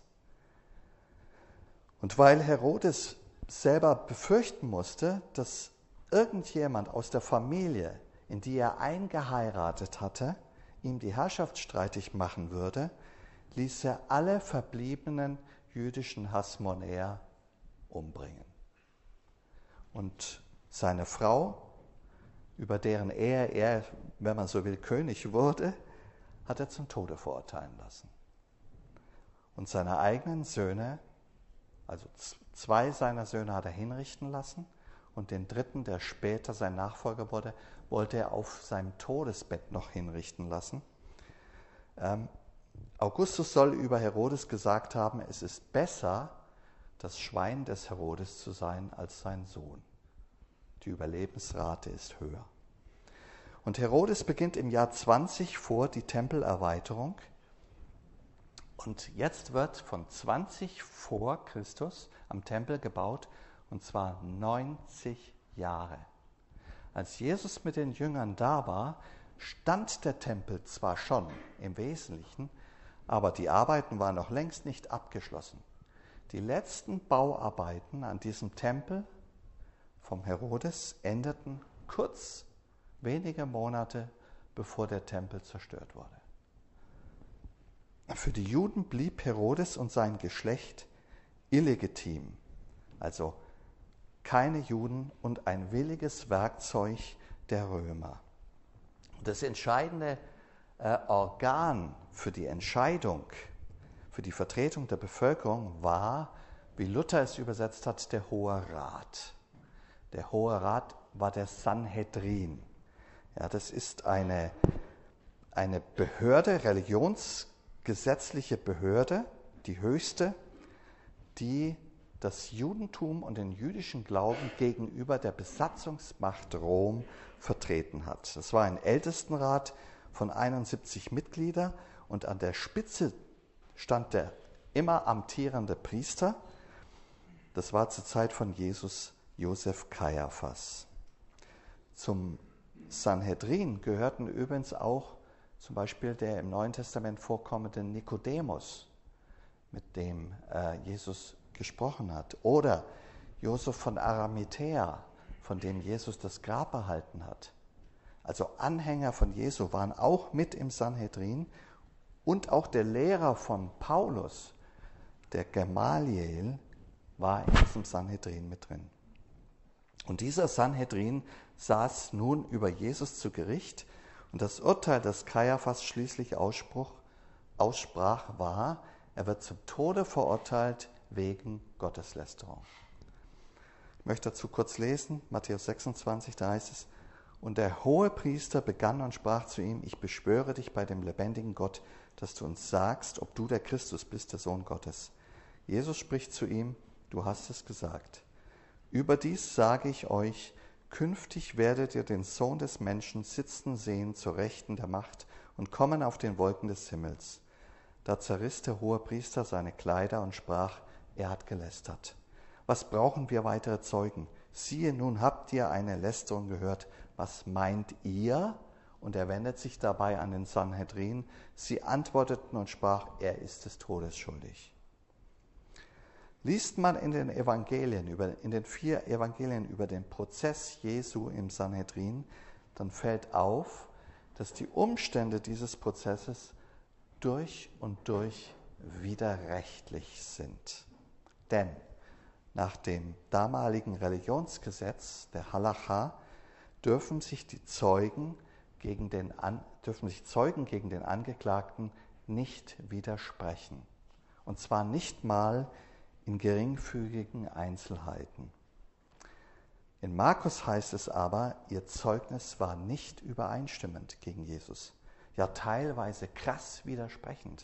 S1: Und weil Herodes selber befürchten musste, dass irgendjemand aus der Familie, in die er eingeheiratet hatte, ihm die Herrschaft streitig machen würde, ließ er alle verbliebenen jüdischen Hasmonäer umbringen. Und seine Frau, über deren Ehe er, wenn man so will, König wurde, hat er zum Tode verurteilen lassen. Und seine eigenen Söhne, also zwei seiner Söhne hat er hinrichten lassen und den dritten, der später sein Nachfolger wurde, wollte er auf seinem Todesbett noch hinrichten lassen. Ähm, Augustus soll über Herodes gesagt haben, es ist besser, das Schwein des Herodes zu sein als sein Sohn. Die Überlebensrate ist höher. Und Herodes beginnt im Jahr zwanzig vor die Tempelerweiterung. Und jetzt wird von zwanzig vor Christus am Tempel gebaut, und zwar neunzig Jahre. Als Jesus mit den Jüngern da war, stand der Tempel zwar schon im Wesentlichen, aber die Arbeiten waren noch längst nicht abgeschlossen. Die letzten Bauarbeiten an diesem Tempel vom Herodes endeten kurz, wenige Monate bevor der Tempel zerstört wurde. Für die Juden blieb Herodes und sein Geschlecht illegitim, also keine Juden und ein williges Werkzeug der Römer. Das entscheidende äh, Organ für die Entscheidung, für die Vertretung der Bevölkerung war, wie Luther es übersetzt hat, der Hohe Rat. Der Hohe Rat war der Sanhedrin. Ja, das ist eine, eine Behörde, religionsgesetzliche Behörde, die höchste, die das Judentum und den jüdischen Glauben gegenüber der Besatzungsmacht Rom vertreten hat. Das war ein Ältestenrat von einundsiebzig Mitgliedern und an der Spitze stand der immer amtierende Priester. Das war zur Zeit von Jesus Josef Kaiaphas. Zum Sanhedrin gehörten übrigens auch zum Beispiel der im Neuen Testament vorkommende Nikodemus, mit dem äh, Jesus gesprochen hat, oder Josef von Arimathäa, von dem Jesus das Grab erhalten hat. Also Anhänger von Jesu waren auch mit im Sanhedrin und auch der Lehrer von Paulus, der Gamaliel, war in diesem Sanhedrin mit drin. Und dieser Sanhedrin saß nun über Jesus zu Gericht und das Urteil, das Kaiaphas schließlich Ausspruch, aussprach, war, er wird zum Tode verurteilt wegen Gotteslästerung. Ich möchte dazu kurz lesen, Matthäus sechsundzwanzig, da heißt es, und der Hohepriester begann und sprach zu ihm, ich beschwöre dich bei dem lebendigen Gott, dass du uns sagst, ob du der Christus bist, der Sohn Gottes. Jesus spricht zu ihm, du hast es gesagt. Überdies sage ich euch, künftig werdet ihr den Sohn des Menschen sitzen sehen zur Rechten der Macht und kommen auf den Wolken des Himmels. Da zerriss der Hohepriester seine Kleider und sprach, er hat gelästert. Was brauchen wir weitere Zeugen? Siehe, nun habt ihr eine Lästerung gehört. Was meint ihr? Und er wendet sich dabei an den Sanhedrin. Sie antworteten und sprach, er ist des Todes schuldig. Liest man in den Evangelien, über, in den vier Evangelien über den Prozess Jesu im Sanhedrin, dann fällt auf, dass die Umstände dieses Prozesses durch und durch widerrechtlich sind. Denn nach dem damaligen Religionsgesetz, der Halacha, dürfen sich die Zeugen gegen den, dürfen sich Zeugen gegen den Angeklagten nicht widersprechen. Und zwar nicht mal in geringfügigen Einzelheiten. In Markus heißt es aber, ihr Zeugnis war nicht übereinstimmend gegen Jesus, ja teilweise krass widersprechend.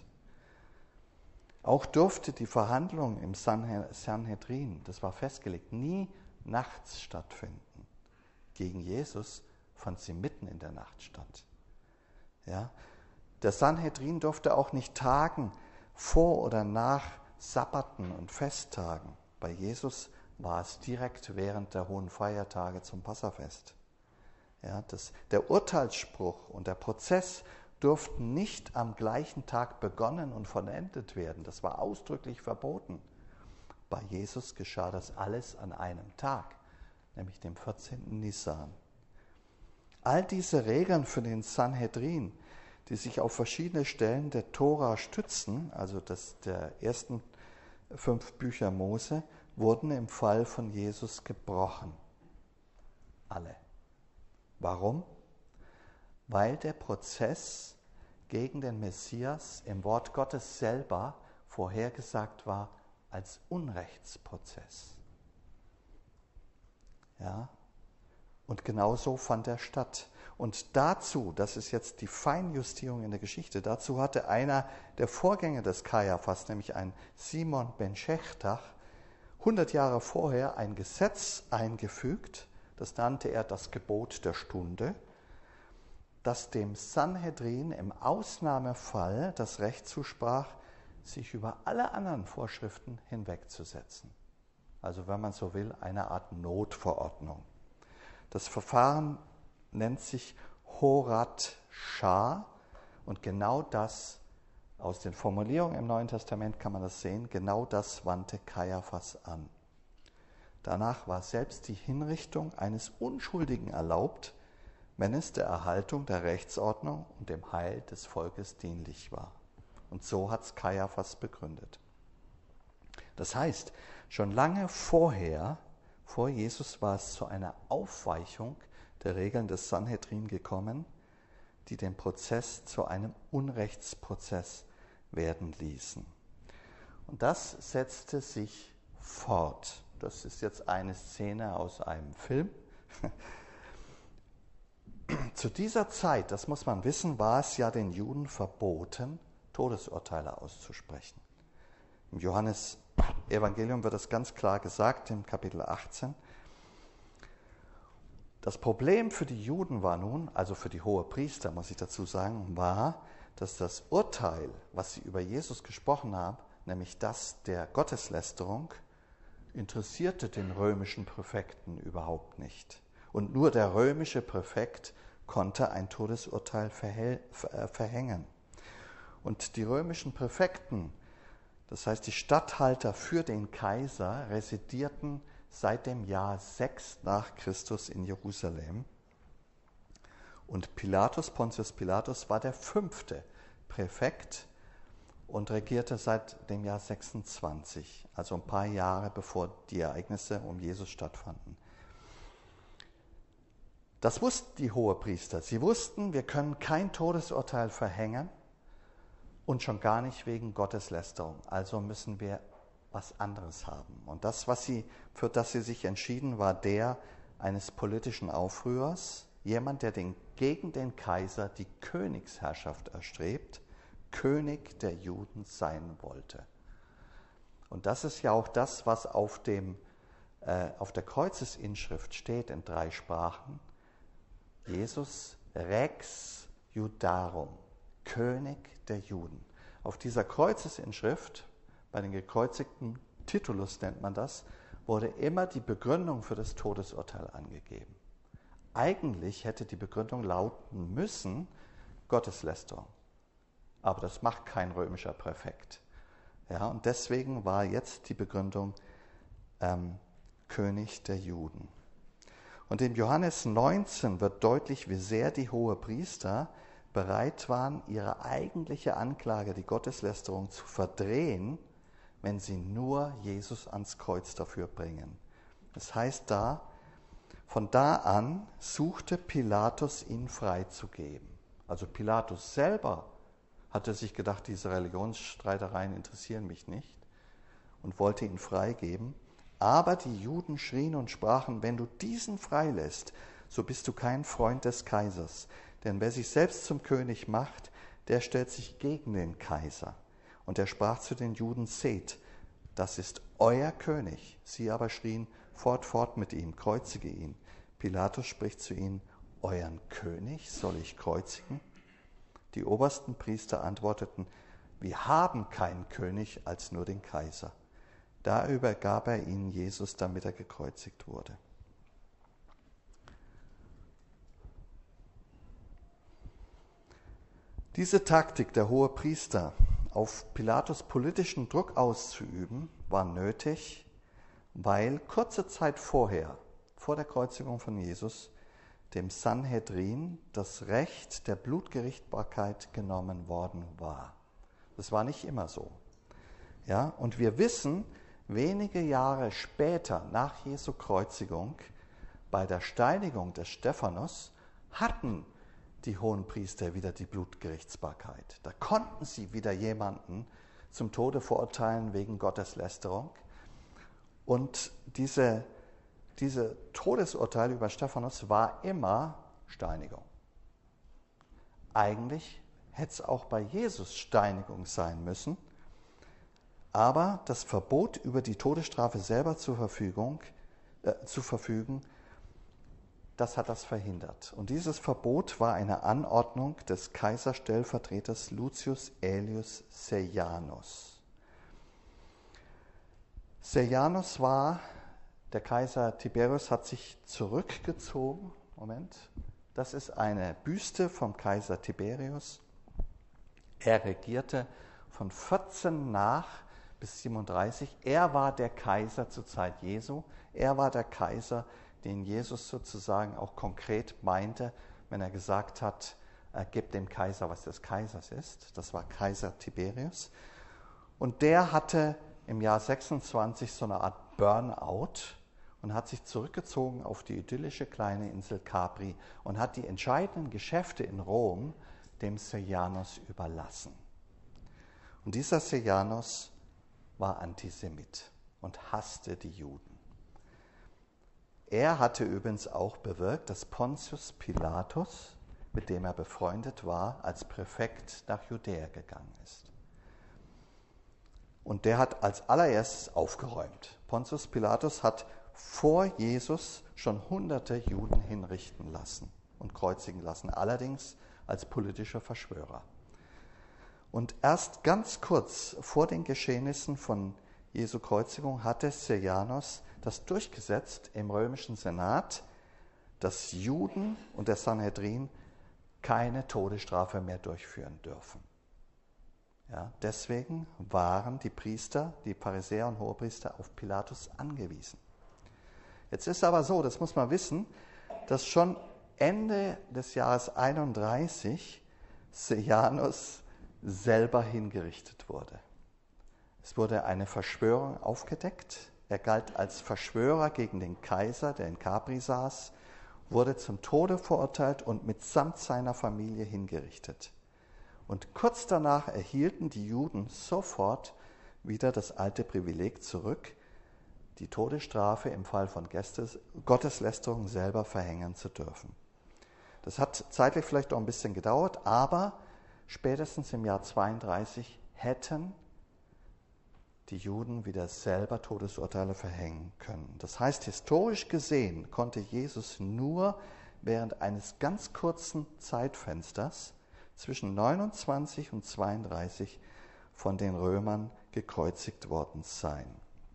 S1: Auch durfte die Verhandlung im Sanhedrin, das war festgelegt, nie nachts stattfinden. Gegen Jesus fand sie mitten in der Nacht statt. Ja? Der Sanhedrin durfte auch nicht tagen vor oder nach Sabbaten und Festtagen. Bei Jesus war es direkt während der hohen Feiertage zum Passafest. Ja, das, der Urteilsspruch und der Prozess durften nicht am gleichen Tag begonnen und vollendet werden. Das war ausdrücklich verboten. Bei Jesus geschah das alles an einem Tag, nämlich dem vierzehnten Nisan. All diese Regeln für den Sanhedrin, die sich auf verschiedene Stellen der Tora stützen, also das der ersten fünf Bücher Mose, wurden im Fall von Jesus gebrochen. Alle. Warum? Weil der Prozess gegen den Messias im Wort Gottes selber vorhergesagt war als Unrechtsprozess. Ja? Und genau so fand er statt. Und dazu, das ist jetzt die Feinjustierung in der Geschichte, dazu hatte einer der Vorgänger des Kaiaphas, nämlich ein Simon ben Schechtach, hundert Jahre vorher ein Gesetz eingefügt, das nannte er das Gebot der Stunde, das dem Sanhedrin im Ausnahmefall das Recht zusprach, sich über alle anderen Vorschriften hinwegzusetzen. Also wenn man so will, eine Art Notverordnung. Das Verfahren nennt sich Horat Shah und genau das, aus den Formulierungen im Neuen Testament kann man das sehen, genau das wandte Kaiaphas an. Danach war selbst die Hinrichtung eines Unschuldigen erlaubt, wenn es der Erhaltung der Rechtsordnung und dem Heil des Volkes dienlich war. Und so hat es Kaiaphas begründet. Das heißt, schon lange vorher, vor Jesus, war es zu einer Aufweichung der Regeln des Sanhedrin gekommen, die den Prozess zu einem Unrechtsprozess werden ließen. Und das setzte sich fort. Das ist jetzt eine Szene aus einem Film. Zu dieser Zeit, das muss man wissen, war es ja den Juden verboten, Todesurteile auszusprechen. Im Johannes-Evangelium wird das ganz klar gesagt, im Kapitel achtzehn. Das Problem für die Juden war nun, also für die Hohepriester, muss ich dazu sagen, war, dass das Urteil, was sie über Jesus gesprochen haben, nämlich das der Gotteslästerung, interessierte den römischen Präfekten überhaupt nicht. Und nur der römische Präfekt konnte ein Todesurteil verhängen. Und die römischen Präfekten, das heißt die Statthalter für den Kaiser, residierten seit dem Jahr sechs nach Christus in Jerusalem. Und Pilatus, Pontius Pilatus, war der fünfte Präfekt und regierte seit dem Jahr sechsundzwanzig, also ein paar Jahre bevor die Ereignisse um Jesus stattfanden. Das wussten die Hohepriester. Sie wussten, wir können kein Todesurteil verhängen und schon gar nicht wegen Gotteslästerung. Also müssen wir was anderes haben. Und das, was sie, für das sie sich entschieden, war der eines politischen Aufrührs. Jemand, der den, gegen den Kaiser die Königsherrschaft erstrebt, König der Juden sein wollte. Und das ist ja auch das, was auf, dem, äh, auf der Kreuzesinschrift steht in drei Sprachen. Jesus Rex Judarum, König der Juden. Auf dieser Kreuzesinschrift, bei den gekreuzigten, Titulus nennt man das, wurde immer die Begründung für das Todesurteil angegeben. Eigentlich hätte die Begründung lauten müssen, Gotteslästerung. Aber das macht kein römischer Präfekt. Ja, und deswegen war jetzt die Begründung ähm, König der Juden. Und in Johannes neunzehn wird deutlich, wie sehr die Hohepriester bereit waren, ihre eigentliche Anklage, die Gotteslästerung, zu verdrehen, wenn sie nur Jesus ans Kreuz dafür bringen. Das heißt da, von da an suchte Pilatus, ihn freizugeben. Also Pilatus selber hatte sich gedacht, diese Religionsstreitereien interessieren mich nicht und wollte ihn freigeben. Aber die Juden schrien und sprachen, wenn du diesen freilässt, so bist du kein Freund des Kaisers. Denn wer sich selbst zum König macht, der stellt sich gegen den Kaiser. Und er sprach zu den Juden, seht, das ist euer König. Sie aber schrien, fort, fort mit ihm, kreuzige ihn. Pilatus spricht zu ihnen, euren König soll ich kreuzigen? Die obersten Priester antworteten, wir haben keinen König als nur den Kaiser. Da übergab er ihnen Jesus, damit er gekreuzigt wurde. Diese Taktik der Hohepriester, auf Pilatus politischen Druck auszuüben, war nötig, weil kurze Zeit vorher, vor der Kreuzigung von Jesus, dem Sanhedrin das Recht der Blutgerichtbarkeit genommen worden war. Das war nicht immer so. Ja, und wir wissen, wenige Jahre später, nach Jesu Kreuzigung, bei der Steinigung des Stephanus, hatten die Hohenpriester wieder die Blutgerichtsbarkeit. Da konnten sie wieder jemanden zum Tode verurteilen wegen Gotteslästerung. Und diese, diese Todesurteil über Stephanus war immer Steinigung. Eigentlich hätte es auch bei Jesus Steinigung sein müssen, aber das Verbot, über die Todesstrafe selber zur Verfügung, äh, zu verfügen, das hat das verhindert. Und dieses Verbot war eine Anordnung des Kaiserstellvertreters Lucius Aelius Seijanus. Seijanus war, der Kaiser Tiberius hat sich zurückgezogen. Moment, das ist eine Büste vom Kaiser Tiberius. Er regierte von vierzehn nach bis siebenunddreißig. Er war der Kaiser zur Zeit Jesu. Er war der Kaiser, den Jesus sozusagen auch konkret meinte, wenn er gesagt hat, äh, gebt dem Kaiser, was des Kaisers ist. Das war Kaiser Tiberius. Und der hatte im Jahr sechsundzwanzig so eine Art Burnout und hat sich zurückgezogen auf die idyllische kleine Insel Capri und hat die entscheidenden Geschäfte in Rom dem Seijanus überlassen. Und dieser Seijanus war Antisemit und hasste die Juden. Er hatte übrigens auch bewirkt, dass Pontius Pilatus, mit dem er befreundet war, als Präfekt nach Judäa gegangen ist. Und der hat als allererstes aufgeräumt. Pontius Pilatus hat vor Jesus schon hunderte Juden hinrichten lassen und kreuzigen lassen, allerdings als politischer Verschwörer. Und erst ganz kurz vor den Geschehnissen von Jesu Kreuzigung hatte Seijanus das durchgesetzt im römischen Senat, dass Juden und der Sanhedrin keine Todesstrafe mehr durchführen dürfen. Ja, deswegen waren die Priester, die Pharisäer und Hohepriester auf Pilatus angewiesen. Jetzt ist aber so, das muss man wissen, dass schon Ende des Jahres einunddreißig Sejanus selber hingerichtet wurde. Es wurde eine Verschwörung aufgedeckt. Er galt als Verschwörer gegen den Kaiser, der in Capri saß, wurde zum Tode verurteilt und mitsamt seiner Familie hingerichtet. Und kurz danach erhielten die Juden sofort wieder das alte Privileg zurück, die Todesstrafe im Fall von Gotteslästerung selber verhängen zu dürfen. Das hat zeitlich vielleicht auch ein bisschen gedauert, aber spätestens im Jahr zweiunddreißig hätten die Juden wieder selber Todesurteile verhängen können. Das heißt, historisch gesehen konnte Jesus nur während eines ganz kurzen Zeitfensters zwischen neunundzwanzig und zweiunddreißig von den Römern gekreuzigt worden sein.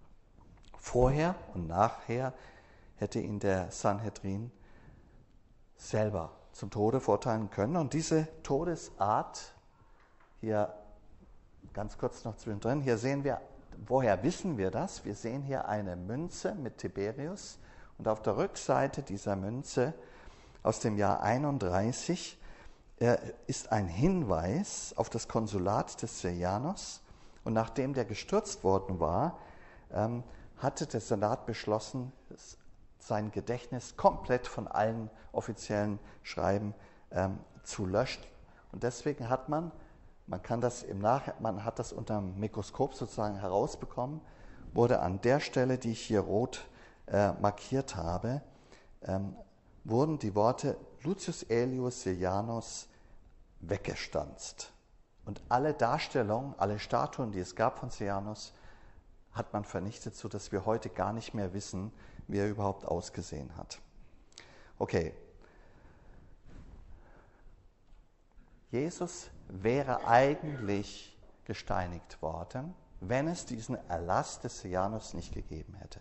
S1: Vorher und nachher hätte ihn der Sanhedrin selber zum Tode verurteilen können. Und diese Todesart, hier ganz kurz noch zwischendrin, hier sehen wir, woher wissen wir das? Wir sehen hier eine Münze mit Tiberius und auf der Rückseite dieser Münze aus dem Jahr einunddreißig äh, ist ein Hinweis auf das Konsulat des Sejanus. Und nachdem der gestürzt worden war, ähm, hatte der Senat beschlossen, sein Gedächtnis komplett von allen offiziellen Schreiben ähm, zu löschen. Und deswegen hat man, man kann das im Nach, man hat das unter dem Mikroskop sozusagen herausbekommen, wurde an der Stelle, die ich hier rot äh, markiert habe, ähm, wurden die Worte Lucius Aelius Sejanus weggestanzt. Und alle Darstellungen, alle Statuen, die es gab von Sejanus, hat man vernichtet, sodass wir heute gar nicht mehr wissen, wie er überhaupt ausgesehen hat. Okay. Jesus wäre eigentlich gesteinigt worden, wenn es diesen Erlass des Sejanus nicht gegeben hätte.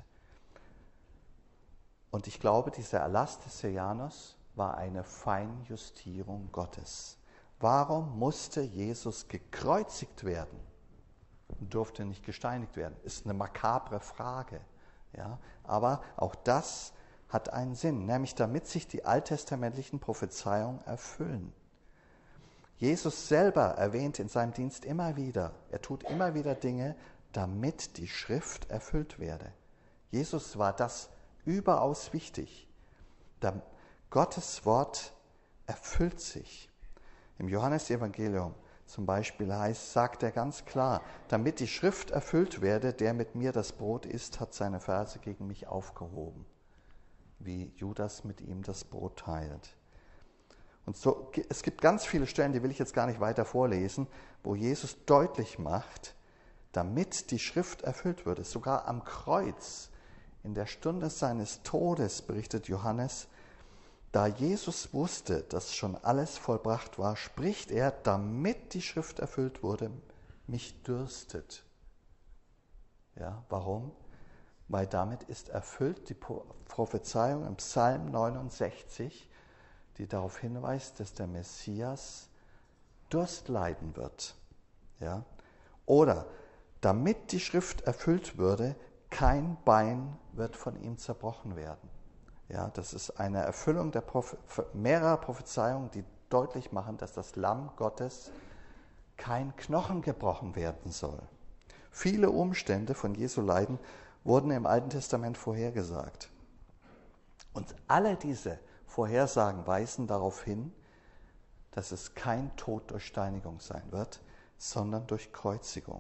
S1: Und ich glaube, dieser Erlass des Sejanus war eine Feinjustierung Gottes. Warum musste Jesus gekreuzigt werden und durfte nicht gesteinigt werden? Ist eine makabre Frage. Ja? Aber auch das hat einen Sinn, nämlich damit sich die alttestamentlichen Prophezeiungen erfüllen. Jesus selber erwähnt in seinem Dienst immer wieder, er tut immer wieder Dinge, damit die Schrift erfüllt werde. Jesus war das überaus wichtig. Gottes Wort erfüllt sich. Im Johannesevangelium zum Beispiel heißt, sagt er ganz klar, damit die Schrift erfüllt werde, der mit mir das Brot isst, hat seine Verse gegen mich aufgehoben, wie Judas mit ihm das Brot teilt. Und so, es gibt ganz viele Stellen, die will ich jetzt gar nicht weiter vorlesen, wo Jesus deutlich macht, damit die Schrift erfüllt würde. Sogar am Kreuz, in der Stunde seines Todes, berichtet Johannes, da Jesus wusste, dass schon alles vollbracht war, spricht er, damit die Schrift erfüllt wurde, mich dürstet. Ja, warum? Weil damit ist erfüllt die Prophezeiung im Psalm neunundsechzig, die darauf hinweist, dass der Messias Durst leiden wird. Ja? Oder damit die Schrift erfüllt würde, kein Bein wird von ihm zerbrochen werden. Ja, das ist eine Erfüllung der Prophe- mehrerer Prophezeiungen, die deutlich machen, dass das Lamm Gottes kein Knochen gebrochen werden soll. Viele Umstände von Jesu Leiden wurden im Alten Testament vorhergesagt. Und alle diese Vorhersagen weisen darauf hin, dass es kein Tod durch Steinigung sein wird, sondern durch Kreuzigung.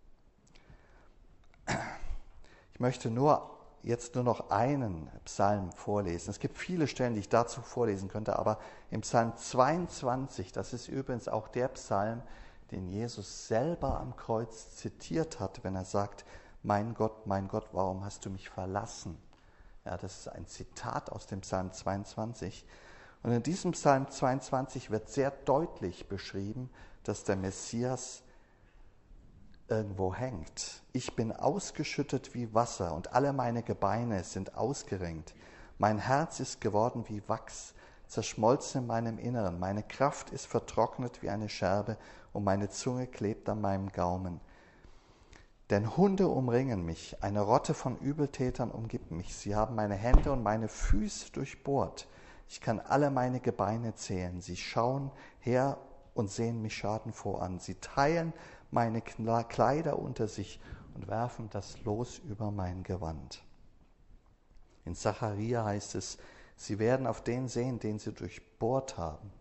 S1: Ich möchte nur jetzt nur noch einen Psalm vorlesen. Es gibt viele Stellen, die ich dazu vorlesen könnte, aber im Psalm zweiundzwanzig, das ist übrigens auch der Psalm, den Jesus selber am Kreuz zitiert hat, wenn er sagt, mein Gott, mein Gott, warum hast du mich verlassen? Ja, das ist ein Zitat aus dem Psalm zweiundzwanzig. Und in diesem Psalm zweiundzwanzig wird sehr deutlich beschrieben, dass der Messias irgendwo hängt. Ich bin ausgeschüttet wie Wasser und alle meine Gebeine sind ausgerenkt. Mein Herz ist geworden wie Wachs, zerschmolzen in meinem Inneren. Meine Kraft ist vertrocknet wie eine Scherbe und meine Zunge klebt an meinem Gaumen. Denn Hunde umringen mich, eine Rotte von Übeltätern umgibt mich. Sie haben meine Hände und meine Füße durchbohrt. Ich kann alle meine Gebeine zählen. Sie schauen her und sehen mich schadenfroh an. Sie teilen meine Kleider unter sich und werfen das Los über mein Gewand. In Sacharja heißt es, sie werden auf den sehen, den sie durchbohrt haben.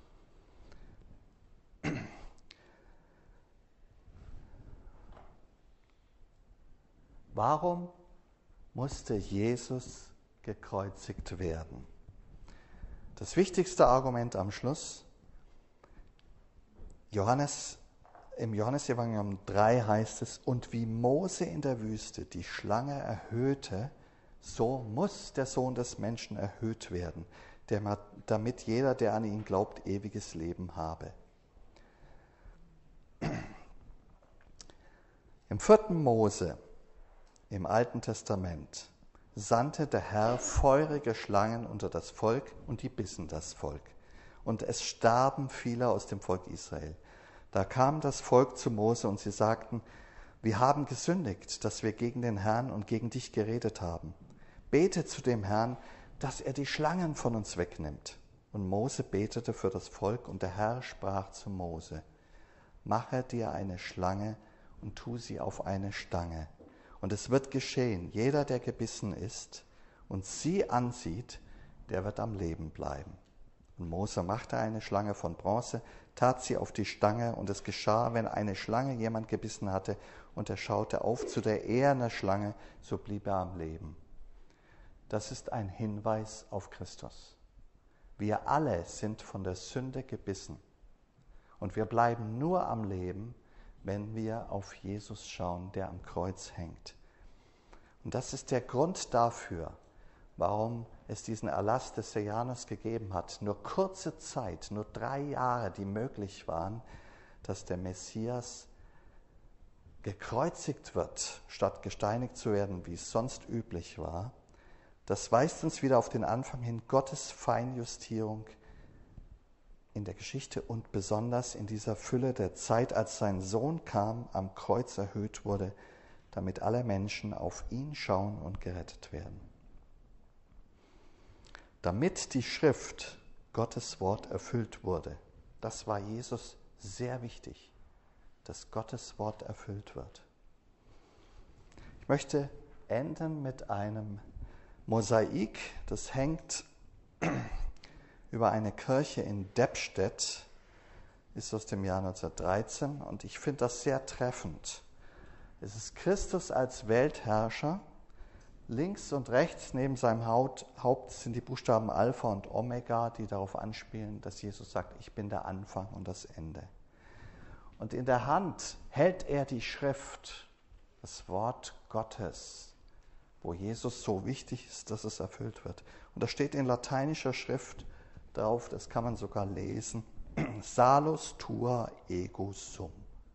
S1: Warum musste Jesus gekreuzigt werden? Das wichtigste Argument am Schluss, Johannes, im Johannesevangelium drei heißt es, und wie Mose in der Wüste die Schlange erhöhte, so muss der Sohn des Menschen erhöht werden, der, damit jeder, der an ihn glaubt, ewiges Leben habe. Im vierten Mose, im Alten Testament, sandte der Herr feurige Schlangen unter das Volk und die bissen das Volk. Und es starben viele aus dem Volk Israel. Da kam das Volk zu Mose und sie sagten, wir haben gesündigt, dass wir gegen den Herrn und gegen dich geredet haben. Bete zu dem Herrn, dass er die Schlangen von uns wegnimmt. Und Mose betete für das Volk und der Herr sprach zu Mose, mache dir eine Schlange und tu sie auf eine Stange. Und es wird geschehen, jeder, der gebissen ist und sie ansieht, der wird am Leben bleiben. Und Mose machte eine Schlange von Bronze, tat sie auf die Stange, und es geschah, wenn eine Schlange jemand gebissen hatte und er schaute auf zu der ehernen Schlange, so blieb er am Leben. Das ist ein Hinweis auf Christus. Wir alle sind von der Sünde gebissen und wir bleiben nur am Leben, wenn wir auf Jesus schauen, der am Kreuz hängt. Und das ist der Grund dafür, warum es diesen Erlass des Sejanus gegeben hat. Nur kurze Zeit, nur drei Jahre, die möglich waren, dass der Messias gekreuzigt wird, statt gesteinigt zu werden, wie es sonst üblich war. Das weist uns wieder auf den Anfang hin, Gottes Feinjustierung in der Geschichte und besonders in dieser Fülle der Zeit, als sein Sohn kam, am Kreuz erhöht wurde, damit alle Menschen auf ihn schauen und gerettet werden. Damit die Schrift, Gottes Wort, erfüllt wurde, das war Jesus sehr wichtig, dass Gottes Wort erfüllt wird. Ich möchte enden mit einem Mosaik, das hängt über eine Kirche in Deppstedt, ist aus dem Jahr neunzehnhundertdreizehn und ich finde das sehr treffend. Es ist Christus als Weltherrscher. Links und rechts neben seinem Haupt sind die Buchstaben Alpha und Omega, die darauf anspielen, dass Jesus sagt, ich bin der Anfang und das Ende. Und in der Hand hält er die Schrift, das Wort Gottes, wo Jesus so wichtig ist, dass es erfüllt wird. Und da steht in lateinischer Schrift drauf, das kann man sogar lesen, Salus tua ego sum.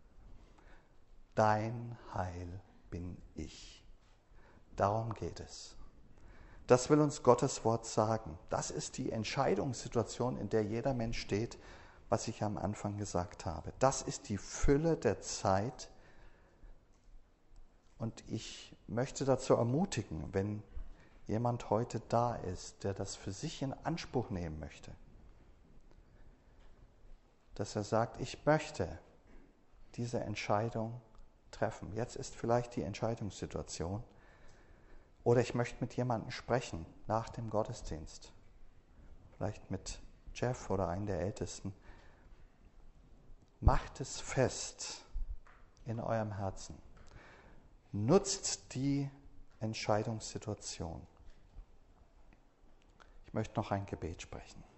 S1: Dein Heil bin ich. Darum geht es. Das will uns Gottes Wort sagen. Das ist die Entscheidungssituation, in der jeder Mensch steht, was ich am Anfang gesagt habe. Das ist die Fülle der Zeit. Und ich möchte dazu ermutigen, wenn jemand heute da ist, der das für sich in Anspruch nehmen möchte, dass er sagt, ich möchte diese Entscheidung treffen. Jetzt ist vielleicht die Entscheidungssituation. Oder ich möchte mit jemandem sprechen nach dem Gottesdienst. Vielleicht mit Jeff oder einem der Ältesten. Macht es fest in eurem Herzen. Nutzt die Entscheidungssituation. Ich möchte noch ein Gebet sprechen.